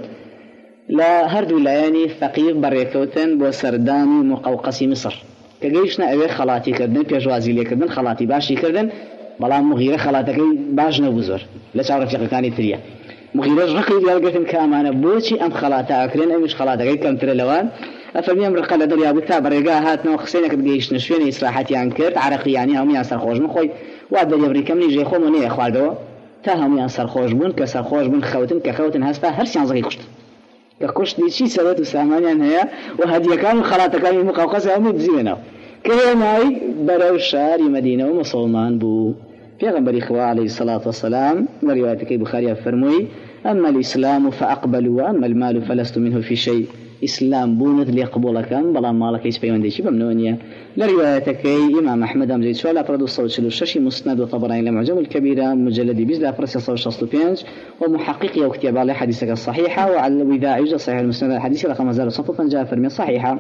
Speaker 1: لا هردو لایانی فقیر بەڕێکەوتن بۆ سەردانی مقەوقەسی مصر کە گەیشتنە ئەوێ خەڵاتی کردن پێشوازی لێکردن خەڵاتی باشی کردن بەڵام مغیرە خەڵاتەکەی باش نەبوو زۆر لە چاو ڕەفیقەکانی تریە مغیرەش ڕقی دیارگرتن کە ئەمانە بۆچی ئەم خەڵاتە ئەکرێن ئەمیش خەڵاتەکەی کەمترە لەوان ئەفەرمی ئەم ڕقە لە دەریا بوو تا بەڕێگا هاتنەوە قسەیەکت گەیشتنە شوێنی ئیسراحەتیان کرد عەرەقیانی هەموویان سەرخۆش بوون خۆی وا دەریێبڕیکەم نیژێ خۆمە نەیە خواردەوە تا هەموویان سەرخۆش بوون کە سەرخۆش بوون خەوتن کە خەوتن هەستا هەر سیانزەکەی کوشت کە کوشتی چی سەرەت و سامانیان هەیە و هەدیەکان و خەڵاتەکانی مقەوقەس هەمووی بزیێنەوە کە هێنای بەرەو شاری مەدینە و مەسڵمان بوو پێغەمبەری خوا عەلەیهی الصلاة والسلام لە ریوایەتەکەی بوخاریە فەرمووی أما الإسلام فأقبل وأما المال فلست منه في شيء إسلام بونت لي قبولكم بلا مالك يس بيونديشي بمنونية لروايتكي إمام أحمد أم زيد سؤال أفراد الصوت شلو الششي مسند وطبراني لمعجم الكبيرة مجلد بيز لأفرس الصوت شصل بينج ومحقق وكتاب على حديثك الصحيحة وعلى وإذا عجل صحيح المسند الحديث رقم زار صفوفا جاء فرمي صحيحة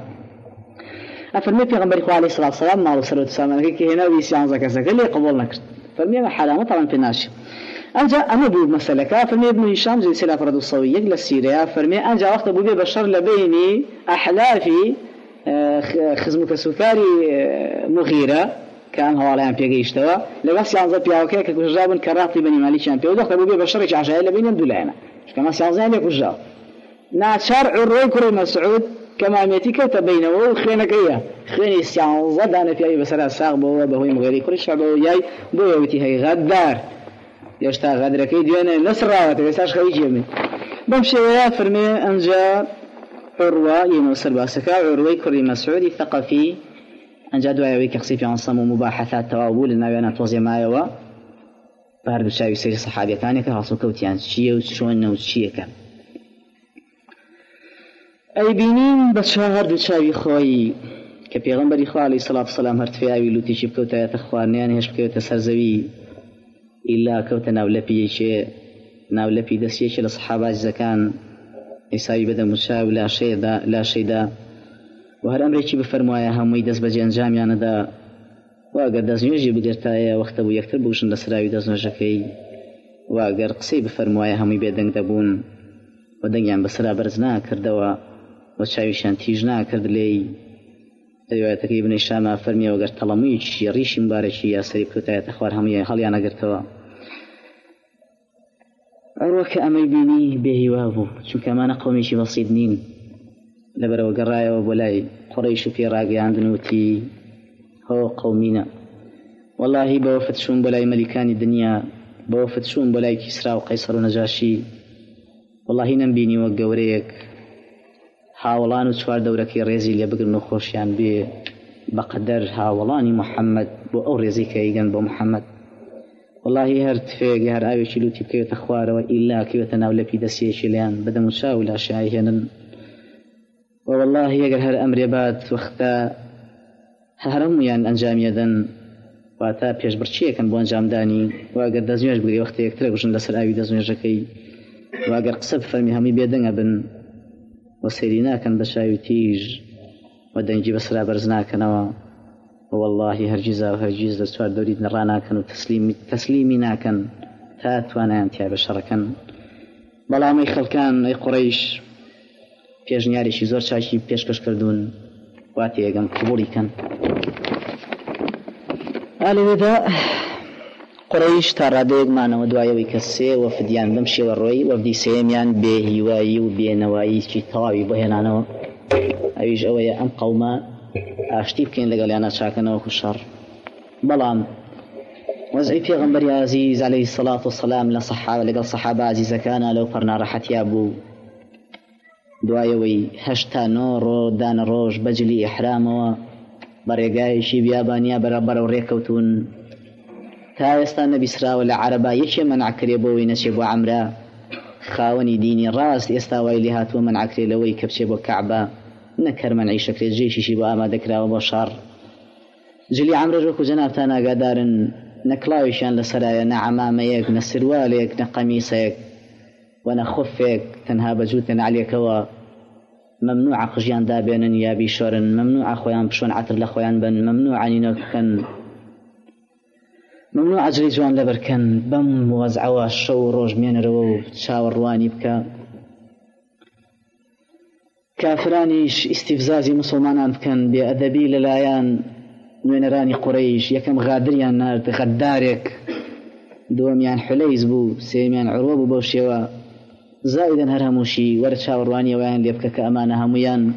Speaker 1: أفرمي في غنبري عليه الصلاة والسلام مع رسول الله كي هنا ويسيان زكا زكا اللي قبول نكرت فرمي حالة طبعا في ناشي أنجا أنا بو مسألة فرمي ابن هشام زي سلا فرد الصوي يجلس السيرة فرمي أنجا وقت أبو بي بشر لبيني أحلافي خزمك سكاري مغيرة كان هو على أمبيجي اشتوى لبس يعنزا بياوكي كجابن كراطي بني مالي شامبي وقت أبو بي بشر يجي عشاء لبيني مدولانا كما سيعنزا لي كجاب ناشر عروي كري مسعود كما أميتي كوتا بينه وخينك إياه خيني سيعنزا دانا في أي بسرع ساق بوه بهوي مغيري كري شعبه وياي بوه ويتي هاي غدار يشتا غدركي ديانا نسراوات ويساش خليجي من بمشي ويا فرمي أنجا عروة ينوصل باسكا عروي كري مسعود الثقفي أن جادوا يويك قصيفي عن صم مباحثات توابول النبيان توزي مايوا بارد شاوي سيري صحابي كانك هاسو كوتيان شيء وشون وشيء كان أي بينين بشهر بشاوي خوي كبيغمبري خو عليه الصلاة والسلام هرتفياوي لوتي شي بكوتا تخوانيان هش بكوتا سرزوي إلا كوتا ناولبي شيء ناولبي دسيه شي لصحابة زكان إساوي بدا مشاو لا شيء دا لا شيء دا وهر أمري شي بفرموايا هموي دس بجي أنجام يعني دا واقر دزنيوجي بقرتايا وقت أبو يكتر بوشن لسراوي دزنوجكي واقر قصي بفرموايا هموي بيدنگ دبون ودنگيان بسرا برزنا كردوا وشاويشان تيجنا كرد لي روايتك ابن الشام فرمي وقر طلميش يريش مبارشي يا سريب كتايا تخوار هموي خليانا قرتوا عروك أمي بيني به وابو شو كمان قومي شي بسيطنين لبرا وقرايا وبولاي قريش في راقي عندنوتي هو قومينا والله بوفت شون بولاي ملكان الدنيا بوفت شون بولاي كسرى وقيصر ونجاشي والله نمبيني وقوريك هاولان وشوار دوركي ريزي اللي بقر نخوشيان بي بقدر هاولاني محمد بو أو ريزي كيغن بو محمد والله هر تفيق هر آيو شلوتي بكيو تخوار وإلا كيو تناول في دسيه شليان بدا مشاول أشياء والله يقر هر أمر يبات وقتا هرم يعني أنجام يدن واتا بيش برشيه كان بو أنجام داني واقر دازنيوش بقري وقتا يكترق وشن لسر آيو دازنيوشكي واقر قصب فرمي همي بيدن أبن وسيرنا كان بشايو تيج ودنجي بسرا برزنا كانوا والله هرجيزا وهرجيز لسوار دوريد نرانا كان وتسليم تسليمنا كان تاتوانا انتيا بشرا كان بلا ما يخلكان اي قريش بيجنياري شي زور شاشي بيشكش كردون واتي اقام قبولي كان قالوا ذا قريش ترى ديق معنا ودوايا ويكسي وفديان بمشي والروي وفدي سيميان بهواي وبينواي شي طاوي بهنانو أيش أويا أم قوما أشتيب كين لقال أنا شاكنا وخشر بلام وزعي في غنبري عزيز عليه الصلاة والسلام لصحابة لقال صحابة عزيزة كان لو فرنا راحت يابو دوايا وي هشتا نورو دان روش بجلي إحرامو بريقاي شي بيابانيا برابر وريكوتون تا يستان نبي سراو العربا يشي من عكري بوي نشيبو عمرا خاوني ديني راس يستاوي لهات ومن عكري لوي كبشيبو كعبا نكر من عيشك في الجيش شيبو أما ذكرى وبشر جلي عمرو روكو جنابتانا قادار نكلاويشان لسرايا نعماميك نسرواليك نقميصيك ونخفيك تنها بجوتنا عليك و ممنوع قجيان دابين يا بيشورن ممنوع خويان بشون عطر لخويان بن ممنوع نينوكن ممنوع أجري جوان لبركن بم وزعوا الشو روج مين رو شاور رواني بكا كافرانيش استفزازي مسلمان بكن بأدبي للايان من راني قريش يكم غادريان نار غدارك دوميان حليز بو سيميان عروب بو شوا زائدا هرهموشي ورد شاور رواني ويان ليبكا كأمانة هميان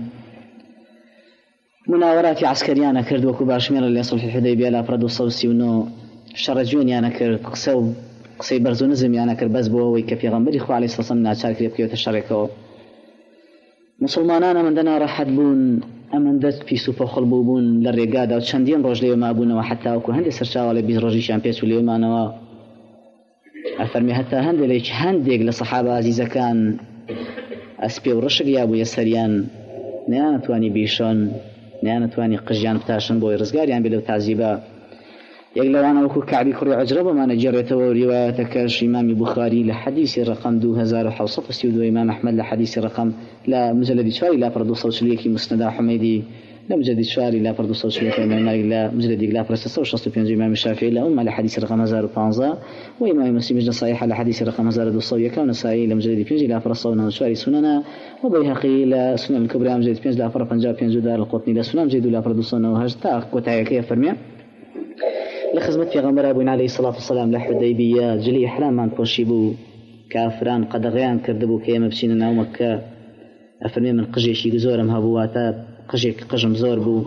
Speaker 1: مناورات عسكريانا كرد وكو باشمير اللي صلح الحديبية لا فرد الصوصي ونو شرجون يانا كرد قصو قصي برزونزم يانا كرد بس بو ويكا في غنبري خو عليه الصلاة والسلام ناشارك ليبكيو تشاركو مسلمانان من دنا راحت بون أمن دت في سوبر خلبو بون للرقادة وشندين روج ليوم أبونا وحتى وكو هندي سرشاوة لبيز روجي شامبيس وليوم أنا أفرمي حتى هندي ليش هنديك لصحابة عزيزة كان أسبي ورشق يا أبو يسريان نيانا تواني بيشون نيانا تواني قجيان بتاشن بو يرزقار يعني بلو تعزيبا يقلو أنا وكو كعبي كري عجربة ما نجريته روايتك إمام بخاري لحديث رقم دو هزار وحوصة سيودو إمام أحمد لحديث رقم لا مجلد شواري لا فردو صوشليكي مسندا حميدي لا مجلد شواري لا فردو صوشليكي إمام مالك لا مجلد لا فرست صوشة بينجي إمام الشافعي لا أم لحديث رقم هزار وبانزا وإمام مسلم جدا صحيح لحديث رقم هزار دو صوية كون سائل لمجلد بينجي لا فرست صونا شواري سننا وبيهقي لا سنن الكبرى مجلد بينجي لا فرق بنجاب بينجي دار القطني لا سنن مجلد لا فردو صونا وهجتا قوتها كيف فرمي لخزمت في غمر أبونا عليه الصلاة والسلام لحديبية جلي إحرام من كوشيبو كافران قدغيان كردبو كيما بسيننا ومكة أفرمي من قجي شي زورم هابواتا قجي قجم زور بو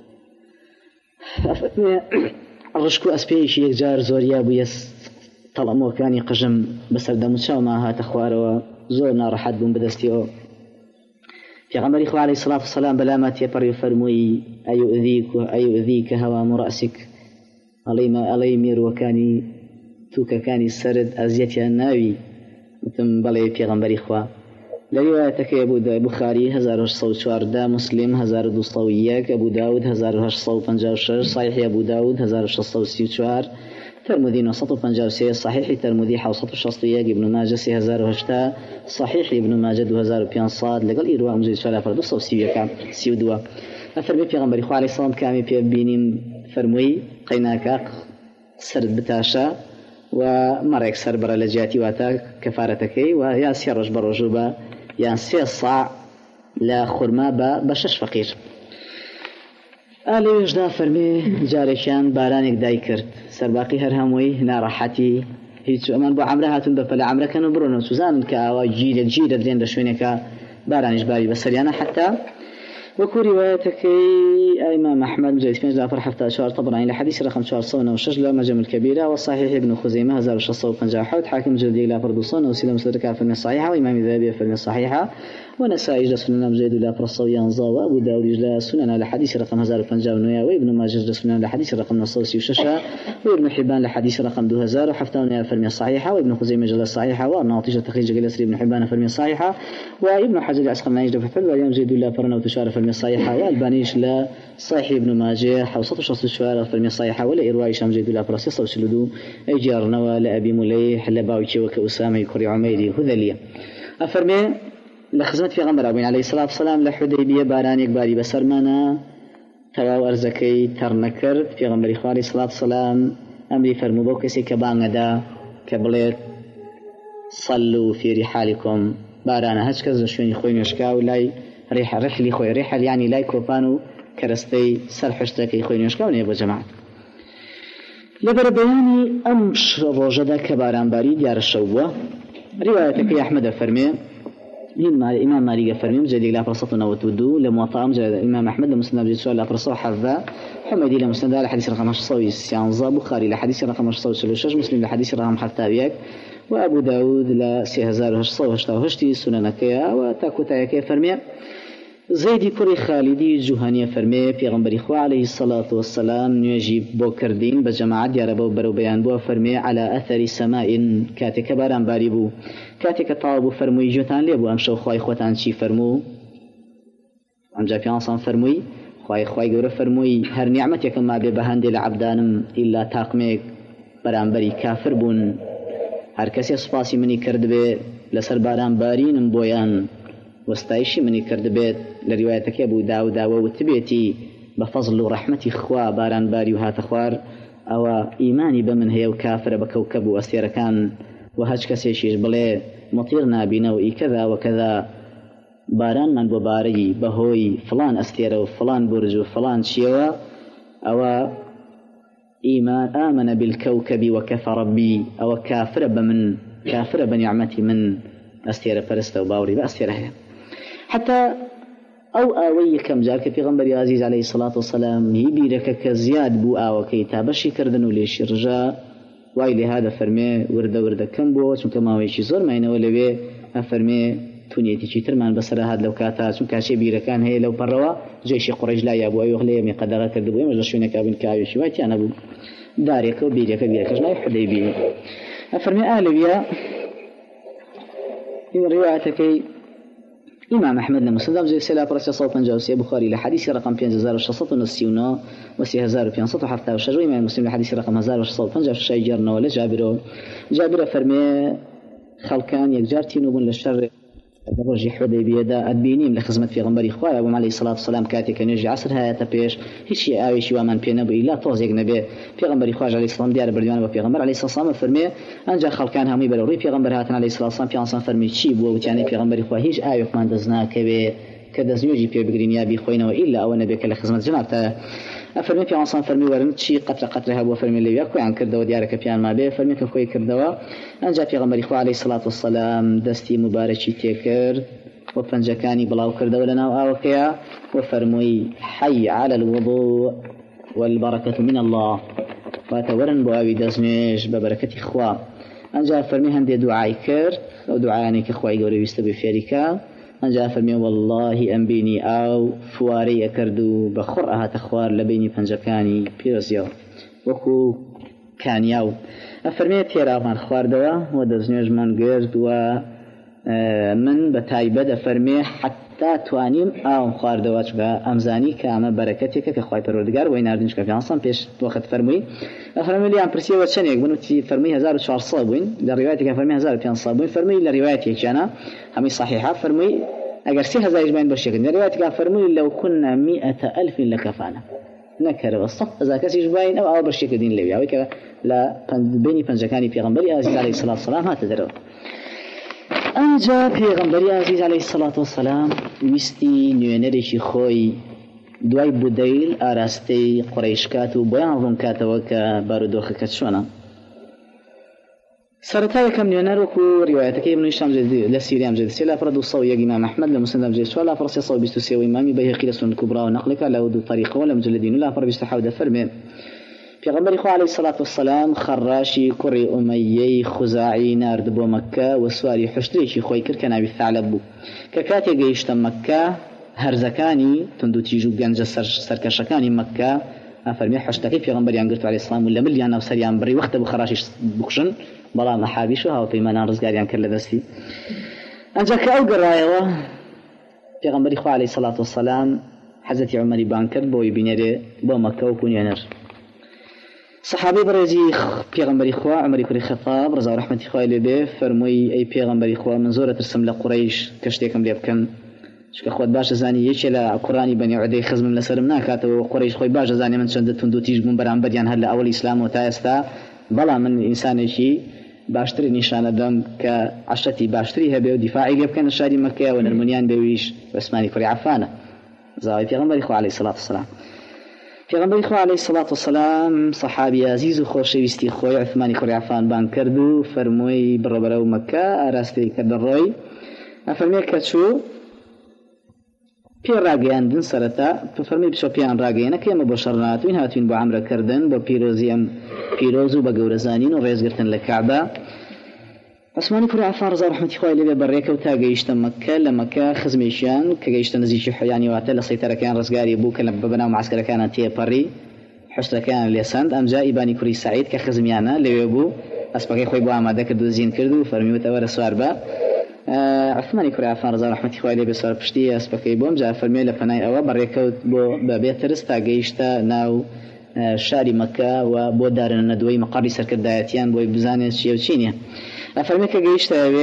Speaker 1: أفرمي الرشكو أسبي شي يكجار زوريا بو يس طلمو كاني قجم بسر دموشاو ما هات أخوارو زورنا رحد بون بدستيو پیغمبر خدا علیه الصلاة والسلام بلامت یپری فرموی ایؤذیک و ایؤذیک هوام رأسک علی ما علی میر وکانی تو کانی سرد ازیتی ناوی متم بله پیغمبر خدا لروايتك أبو بخاري هزار هشصو شواردا مسلم هزار دوصو يك أبو داود هزار هشصو بنجاوشر صحيح أبو داود هزار هشصو سيوشوار ترمذي نصط بنجاوسي صحيح ترمذي حوصط الشصطية ابن ماجه سي هزار هشتا صحيح ابن ماجه دو هزار بيان صاد لقل إيروا مجد شوالا فردو صو سيوكا سيودوا أفرمي بيغمبري خو عليه الصلاة كامي بيبينيم فرموي قيناكا سرد بتاشا ومرك سر برا لجاتي واتا كفارتكي ويا سيرج بروجوبا يا سي الصاع لا خرما با بشش فقير آلي وجدا فرمي جارشان بارانك داي كرت سرباقي هرهموي ناراحتي هيتو امان بو عمره هاتون بفلا عمره كانوا برونو سوزان كاوا جيل جيل درين دشوينك بارانش باري بسريانا حتى وكو روايتك إمام أحمد مجلد فين جاء فرح حتى شهر طبعا إلى حديث رقم شهر صونا وشجلة مجمع الكبيرة والصحيح ابن خزيمة هزار وشصة وفنجا حوت حاكم جلدي إلى فرد صونا وسيلة مسلكة في الصحيحة وإمام الذهبي في الصحيحة ونسائي جلس سنن مجلد إلى فرصة ينزا وأبو داود جلس سنن على حديث رقم هزار وفنجا ونويا وابن ماجه جلس سنن على حديث رقم نصوصي وششة وابن حبان لحديث رقم دو هزار وحفتة ونويا في الصحيحة وابن خزيمة جلس صحيحة والناطجة تخريج جلس ابن حبان في الصحيحة وابن حجر العسقلاني جلس في الواليوم جلد إلى فرنا وتشار في الصحيحة والبانيش لا صحيح ابن ماجه حوصة شخص الشوارع في الصحيحة ولا إرواي شام جلد إلى فرصة صوت لدو أجارنا ولا أبي مليح لباوتشي وكأسامة يكري عميري هذلية أفرمي لخزمت في غمر أبين عليه الصلاة والسلام لحديبية بارانيك باري بسرمانا تواو أرزكي ترنكرت في غمر إخوة عليه الصلاة والسلام أمري فرمو بوكسي كبانغدا كبليت صلوا في رحالكم بارانا هشكز شوين خوين يشكا ولاي ريح رحلي خوي رحل يعني لاي كوبانو كرستي سرحشتكي خوين يشكا ونيبو جماعة لبر بياني أمش روجدا كباران باري ديار الشوبة روايتك يا أحمد فرمي الإمام مالك فرمي مجد إلى فرصتنا وتودو لموطأ مجد الإمام أحمد لمسند بجد سؤال لفرصة حذا حمدي لمسند لحديث رقم صوي سيانزا بخاري لحديث رقم صوي سلوشش مسلم لحديث رقم حتى بيك وأبو داود لسي هزار صوي هشتا هشتي سننكيا وتاكوتايكيا فرمي زيدي كوري خالدي جوهانية فرمي پیغمبر إخوة عليه الصلاة والسلام نيجي بوكردين بجماعة دياربو برو بيان بو فرمي على أثر سماء كاتك باران باريبو كاتك طالبو فرموي جوتان ليبو أمشو خواي خوتان شي فرمو أمجا بيانصان فرموي خواي خواي قورة فرموي هر نعمتك ما ببهاندي لعبدانم إلا تاقميك باران باري كافر بون هر كسي سپاسي مني کرد بي لسر باران بارينم بويان واستعيشي مني كرد بيت لروايتك أبو داود وتبيتي بفضل ورحمة خوا باران باري وهات خوار أو إيماني بمن هي وكافر بكوكب وأسير كان وهج كسيشيش بلي مطيرنا بنوئي كذا وكذا باران من بباري بهوي فلان أستير وفلان برج وفلان شيوا أو إيمان آمن بالكوكب وكفر بي أو كافر بمن كافر بنعمتي من أستير فرست وباوري بأستير هي حتى أو آوي كم جاك في غنبري عزيز عليه الصلاة والسلام يبيرك كزياد بو آو كي تابشي كردن وليش رجاء وايلي هذا فرمي ورده ورده كم بو چونك ما ويشي زور ما ينوى لبي أفرمي تونيتي چيتر من بسر هاد لو كاتا چونك هاشي بيركان هي لو بروا جيشي قريش لا يابو أيوه ليه مي قدغة كردبو يمجل شوينك أبن كايوشي واتي أنا بو داريك وبيرك بيرك لا يحدي بي أفرمي أهل بيا في روايتك إمام أحمد لما صدق زي سلا فرس صوتا جاوسي بخاري لحديث رقم بين زار وشصت ونسيونا وسي هزار بين صوت حتى وشجوي إمام مسلم لحديث رقم هزار وشصت فنجا في شيء جرنا ولا جابره جابره فرمي خلكان يجارتين وبن للشر الرجي حديبية دا أدبينيم لخدمة في غنبري إخوة أبو عليه الصلاة والسلام كاتي كان يجي عصر هاي تبيش هيش آوي شو من بينا بو إلا توزيق نبي في غنبري إخوة عليه الصلاة ديار برديان وفي غنبر عليه الصلاة والسلام فرمي أنجا خلقان همي بلوري في غنبر هاتن عليه الصلاة والسلام في عنصان فرمي تشيب وتعني في غنبري إخوة هيش آوي من دزنا كبي كدزنيوجي في بقرين يابي خوينا وإلا أو نبي كلا خدمة جنابته أفرمي في عنصان فرمي ورن شيء قطرة قطرة هبوا فرمي اللي ياكو عن كردوا ديارك بيان ما به فرمي كخوي كردوا أنجا في غنبري إخوة عليه الصلاة والسلام دستي مباركي تكر وفنجكاني بلاو كردوا لنا وآوكيا وفرمي حي على الوضوء والبركة من الله واتورن بواوي دزميش ببركة إخوة أنجا فرمي هندي دعاي كرد ودعاني كإخوة يقولوا يستبي فيريكا أنجا فرمي والله أم بيني أو فواري أكردو بخرأها تخوار لبيني بنجكاني بيرزيو وكو كانياو أفرمي تيرا من خواردوا ودزنيج من قرد و من بتايبد أفرمي حتى توانيم أو خواردوا أمزاني كأما بركتك كخواي پروردگار ويناردنش كفيانصان بيش وقت فرمي أفرمي لي عم برسيه وشنيك بنوتي فرمي هزار وشعر صابوين لروايتك فرمي هزار وشعر صابوين فرمي لروايتك أنا همي صحيحة فرمي أجر سي هزار يجبين بالشكل لروايتك فرمي لو كنا مئة ألف لكفانا نكر الصف إذا كسي جبين أو أول بالشكل دين لوي أويك لا بيني بنجكاني في غنبري عزيز عليه الصلاة والسلام هات درو أنجا في غنبري عزيز عليه الصلاة والسلام ويستي نيونرشي خوي دوای بودیل آراسته قریشکات و بیان رون کاتوا که بارودوخ کتشونا سرتای کم نیونر وکو روایت که ابن هشام جدی لسیریم جدی سلا فرد الصوي امام احمد لمسلم جدي سوالا فرس صوي بستوسي وامام بيهقي لسنن الكبرى ونقلك له دو طريقه ولا مجلدين ولا فر بيستحاول فرمي في غمر اخو عليه الصلاه والسلام خراشي كري اميه خزاعي نارد بو مكه وسواري حشتري خوي كركنا بالثعلب ككاتي جيشت مكه هرزكاني تندو تيجو جنج سركشكاني مكة أفرمي حشتكي في غنبري عن قلت عليه السلام ولا ملي أنا وسريان بري وقت بخراشي بكشن بلا محابيشها وفي منان رزقاري عن كل دستي أنجاك أو قرايوة في غنبري خو عليه الصلاة والسلام حزتي عمري بانكر بوي بينيري بو مكة وكون ينر صحابي برزي في غنبري خو عمري كري خطاب رضا ورحمة خواه لبه فرمي أي في غنبري خو من زورة ترسم لقريش كشتيكم ليبكن شكا خود باش زاني يشي لا قراني بني عدي خزم لسرم ناكات وقريش خوي باش زاني من شند تندو تيج بون برام بديان هلا اول اسلام وتاستا بلا من انسان شي باشتري نشان دم كعشتي باشتري هبه ودفاعي جاب كان الشادي مكه والمنيان بويش واسماني فري عفانه زاوي في غنبري خو عليه الصلاه والسلام في غنبري خو عليه الصلاه والسلام صحابي عزيز وخوشي ويستي خوي عثماني فري عفان بان كردو فرموي بربرو مكه اراستي كدروي افرمي كتشو في الراجيان دن سرتا ففرمي بشو بيان راجينا كيما بشرنات وين هاتين بو عمرة كردن بو بيروزيم بيروزو بقورزانين ورئيس قرتن لكعبة عثماني فرع عفان رضا رحمة خواه اللي بريكا وتا قيشتا مكة لمكة خزميشان كقيشتا نزيشي حياني واتلا سيطرة كان رزقاري بوكا لببنا معسكرة كانت تيه بري حشتة كان اليساند أم جاء إباني كوري سعيد كخزميانا اللي يبو أسبقي خوي بو عمادا كردو زين كردو فرمي وتاور سواربا عثماني كوري عفان رضا رحمة خواه اللي بسوار بشتي أسبقي بوم جاء فرمي لفناي أوا بريكا بو بابيترس تا قيشتا ناو شاري مكة وبو دارنا ندوي مقاري سركردايتيان بو بزاني شيء وشينيا أفرميك جيشت أبي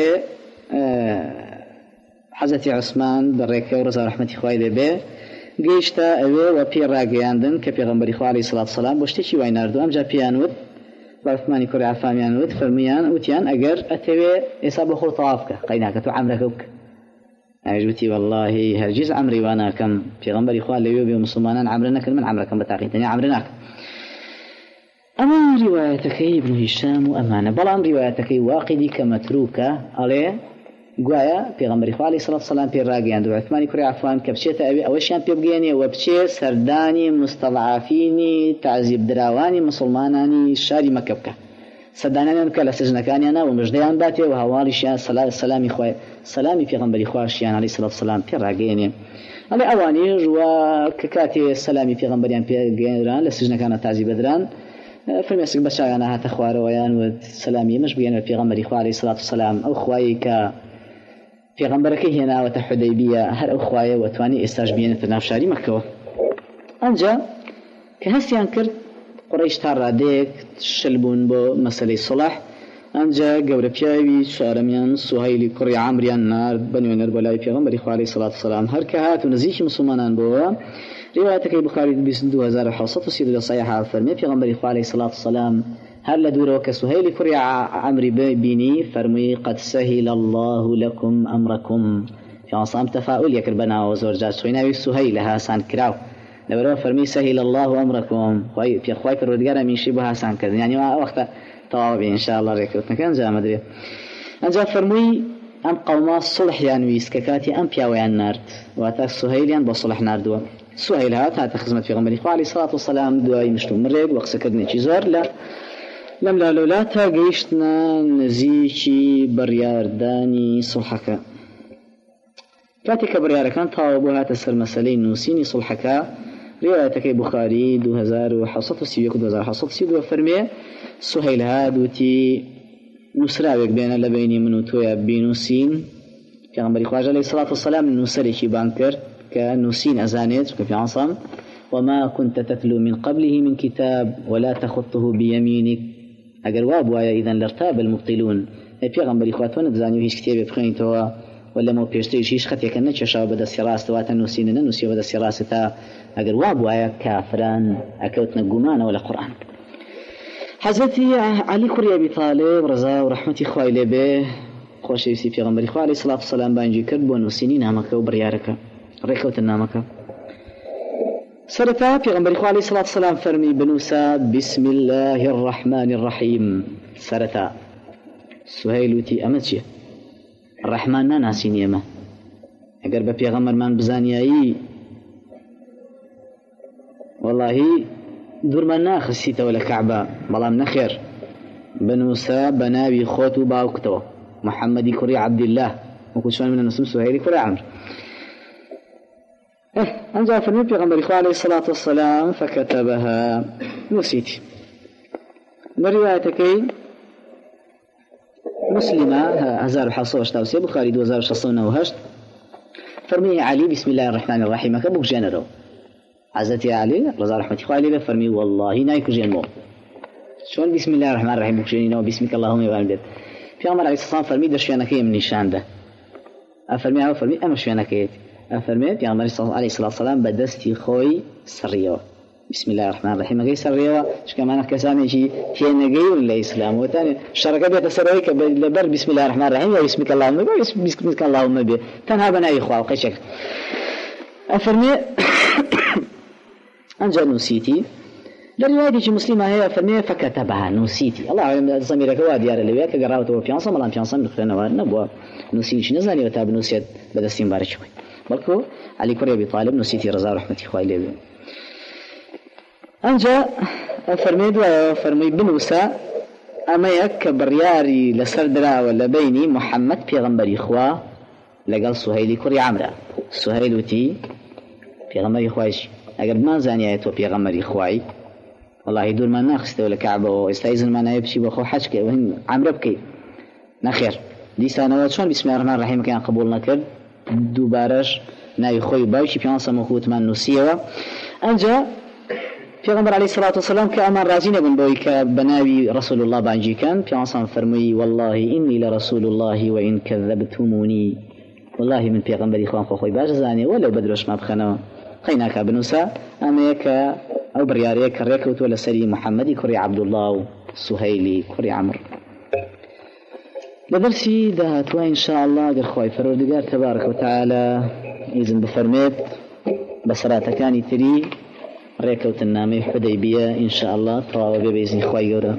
Speaker 1: حضرت عثمان بريكة ورزا رحمة خواه به جيشت أبي وبي راجياندن كبيغمبري خواه عليه الصلاة والسلام بوشتشي ويناردو أم جا بيانود وعثماني كوري عفان يانود فرميان وتيان أجر أتبي إصابة خو طوافك قيناك تو عمرك وك يعني جبتي والله هرجيز عمري وانا كم بيغمبري خواه اللي يوبي ومسلمان عمرناك من عمرك كم بتاقيتني عمرناك أما روايتك ابن هشام وأمانة بلان روايتك واقدي كمتروكة عليه قوايا في غمر إخوة عليه الصلاة والسلام في الراقيان دو عثماني كوري عفوان كبشيت أبي أوشيان بيبقيني وبشي سرداني مستضعفيني تعذيب دراواني مسلماناني شاري مكبكة سرداناني مكلا سجنكاني أنا ومجديان باتي وهوالي شيان سلامي إخوة سلامي في غمر إخوة شيان عليه الصلاة والسلام في الراقيان على أواني جوا ككاتي سلامي في غمر يان لسجنكان تعذيب دران فمسك بشاغنا هات اخوار ويان والسلامي مش بيان في غمر اخوار عليه الصلاه والسلام او خويك في غمرك هنا وتحديبيه هر اخوايه وتواني استاج بيان تنافشاري مكه انجا كهسيان كرت قريش تراديك شلبون بو مساله صلح انجا جوربياوي شارميان سهيل كري عمريان نار بني نربلاي في غمر اخوار عليه الصلاه والسلام هر كهات ونزيش مسلمانان بو روايتك البخاري بسندو هزار حوصة وسيد الصحيحة فرمي في غنبري عليه الصلاة والسلام هل لدور وكسهيل كريع عمري بيني فرمي قد سهل الله لكم أمركم في عصام تفاؤل يكربنا وزورجات سويناوي سهيل هاسان كراو لو فرمي سهل الله أمركم في أخوائك الردقارة من شبه هاسان كذا يعني وقت طوابي إن شاء الله ريكوتنا كان جاء مدري أنجا فرمي أم قوما الصلح يانويس ككاتي أم بياويان نارد واتاك سهيل يان بصلح ناردوا سؤال هات هات خدمة في غمر عليه الصلاة والسلام دعاء مشتوم مريق وقسكدني تجار لا لم لا لولا تاقيشتنا نزيشي بريار داني صلحك كاتي كبريارة كان طاوبوا هات السر مسألين نوسيني صلحك روايتك بخاري دو هزار وحصة سيوك دو هزار حصة سيوك وفرمي سهيل هادوتي نسراوك بين لبيني منو تويا بينوسين كان بري خواجه عليه الصلاة والسلام نسري شي بانكر كنوسين أزانيت كفي عصام وما كنت تتلو من قبله من كتاب ولا تخطه بيمينك أجر وابوايا إذا لارتاب المبطلون أي بيغمبري خواتون بزانيو هيش كتابي بخين توا ولا مو بيشتري هيش خطيا كنا تشاو بدا السراس توا تنوسين ننوسي بدا السراس تا أجر وابوايا كافران أكوتنا جمانة ولا قرآن. حضرتي علي كري أبي طالب رضا ورحمة إخوائي لبه خوش يسي بيغمبري خو عليه الصلاة والسلام بانجي كرب ونوسيني نامك وبريارك ريكوت النامك سرتا بيغمبري خو عليه الصلاة والسلام فرمي بنوسا بسم الله الرحمن الرحيم سرتا سهيلوتي أمتشي الرحمن نا ناسيني أما أقر ببيغمبر من بزانياي والله دور من ناخسيت ولا كعبة بلام نخير بنوسا بناوي خوتو باوكتو محمد كري عبد الله وكشان من النسوم سهيل كري عمرو إيه أنجا فرمي بيغمبر عليه الصلاة والسلام فكتبها نسيتي بروايتكي مسلمة هزار حصوش تاوسي بخاري دو هزار شصون وهشت فرمي علي بسم الله الرحمن الرحيم كبوك جانرو عزتي علي رضا رحمة الله عليه فرمي والله نايكو جانمو شون بسم الله الرحمن الرحيم بوك جانينو بسمك اللهم يبارك بيت في عمر عليه الصلاة والسلام فرمي درشيانكي من نشان ده أفرمي عمر فرمي أما شوانكيت أفرمي في عمر عليه الصلاة والسلام بدستي خوي سريو بسم الله الرحمن الرحيم جاي سريو إيش كمان كسامي شيء في النجي ولا إسلام وثاني شركة بيتسروي كبر بسم الله الرحمن الرحيم وبسمك اللهم بي بسمك اللهم بي تنها بناي إخوة وقيشك أفرمي أنجا نسيتي لرواية مسلمة هي فرمي فكتبها نسيتي الله أعلم ضميرك هو ديار اللي وياك قرأت هو بيانصم الله بيانصم بخيرنا وارنبوا نسيتش نزاني وتاب نسيت بدستين بارك شوي بلكو علي كري أبي طالب نسيتي رضا رحمة إخوائي لي أنجا فرمي دوا فرمي بنوسا أما يك برياري لسردرا ولا بيني محمد بيغمبر إخوة لقال سهيلي كري عمرا سهيل وتي بيغمبر إخوائي أقرب ما زاني آياتو بيغمبر إخوائي والله دور ما ناخسته ولا كعبة واستيزن ما نايبشي بخو حجك وهن عمرا بكي نخير دي سنوات شون بسم الله الرحمن الرحيم كان قبول نكر دوبارش ناي خوي باوشي بيانسا مخوت من نسيوا أنجا في غمر عليه الصلاة والسلام كأمان رازين ابن بويك بناوي رسول الله بانجي كان بيانسا فرمي والله إني لرسول الله وإن كذبتموني والله من بيغمبر إخوان خوي باش زاني ولو بدروش ما بخنا خيناك بنوسا أميك أو برياريك ريكوت ولا سري محمد كري عبد الله سهيلي كري عمرو لدرسي دهات وإن شاء الله قر خواي فرودقار تبارك وتعالى إذن بفرميت بسرات كاني تري ريكوت النامي حديبية إن شاء الله طوابي بإذن خواي قرى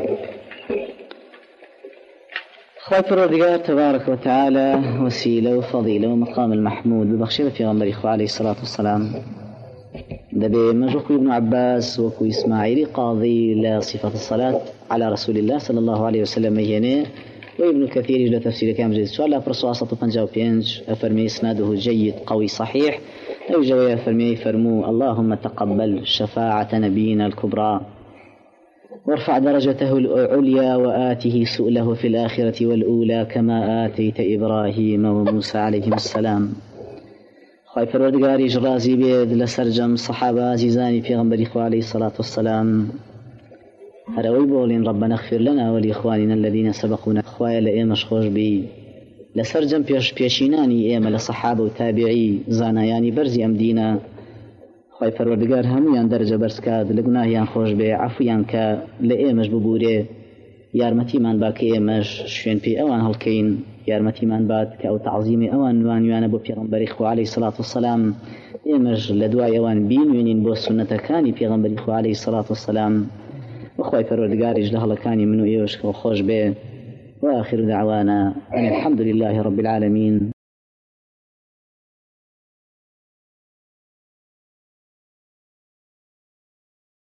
Speaker 1: خواي فرودقار تبارك وتعالى وسيلة وفضيلة ومقام المحمود ببخشيرة في غنبري إخوة عليه الصلاة والسلام دبي مجوكو ابن عباس وكو إسماعيلي قاضي لصفة الصلاة على رسول الله صلى الله عليه وسلم يهني وابن كثير يجد تفسير كامل جيد سؤال أفرسوا عصة فنجاو بينج أفرمي إسناده جيد قوي صحيح أو جوي أفرمي فرمو اللهم تقبل شفاعة نبينا الكبرى وارفع درجته العليا وآته سؤله في الآخرة والأولى كما آتيت إبراهيم وموسى عليهم السلام خواهي فرودقاري جرازي بيد لسرجم صحابة عزيزاني في غنبري إخوة عليه الصلاة والسلام هروي بولين ربنا اغفر لنا ولإخواننا الذين سبقونا خوايا لإيمش خوش بي لسرجم بيش بيشيناني إيما لصحابة وتابعي زاناياني برزي أمدينا خواهي فرودقار هميان درجة برسكاد لقناهيان خوش بي عفويان كا لإيمش ببوري يارمتي من باك إيمش شوين بي أوان هالكين يارمتي من بعد كأو تعظيمي أوان وان يوانا بو بيغمبر إخوة عليه الصلاة والسلام إيمش لدواء أوان بين وينين بو سنة كاني بيغمبر إخوة عليه الصلاة والسلام وخواهي فرودقار إجلها لكاني منو إيوش وخوش بي وآخر دعوانا أن الحمد لله رب العالمين.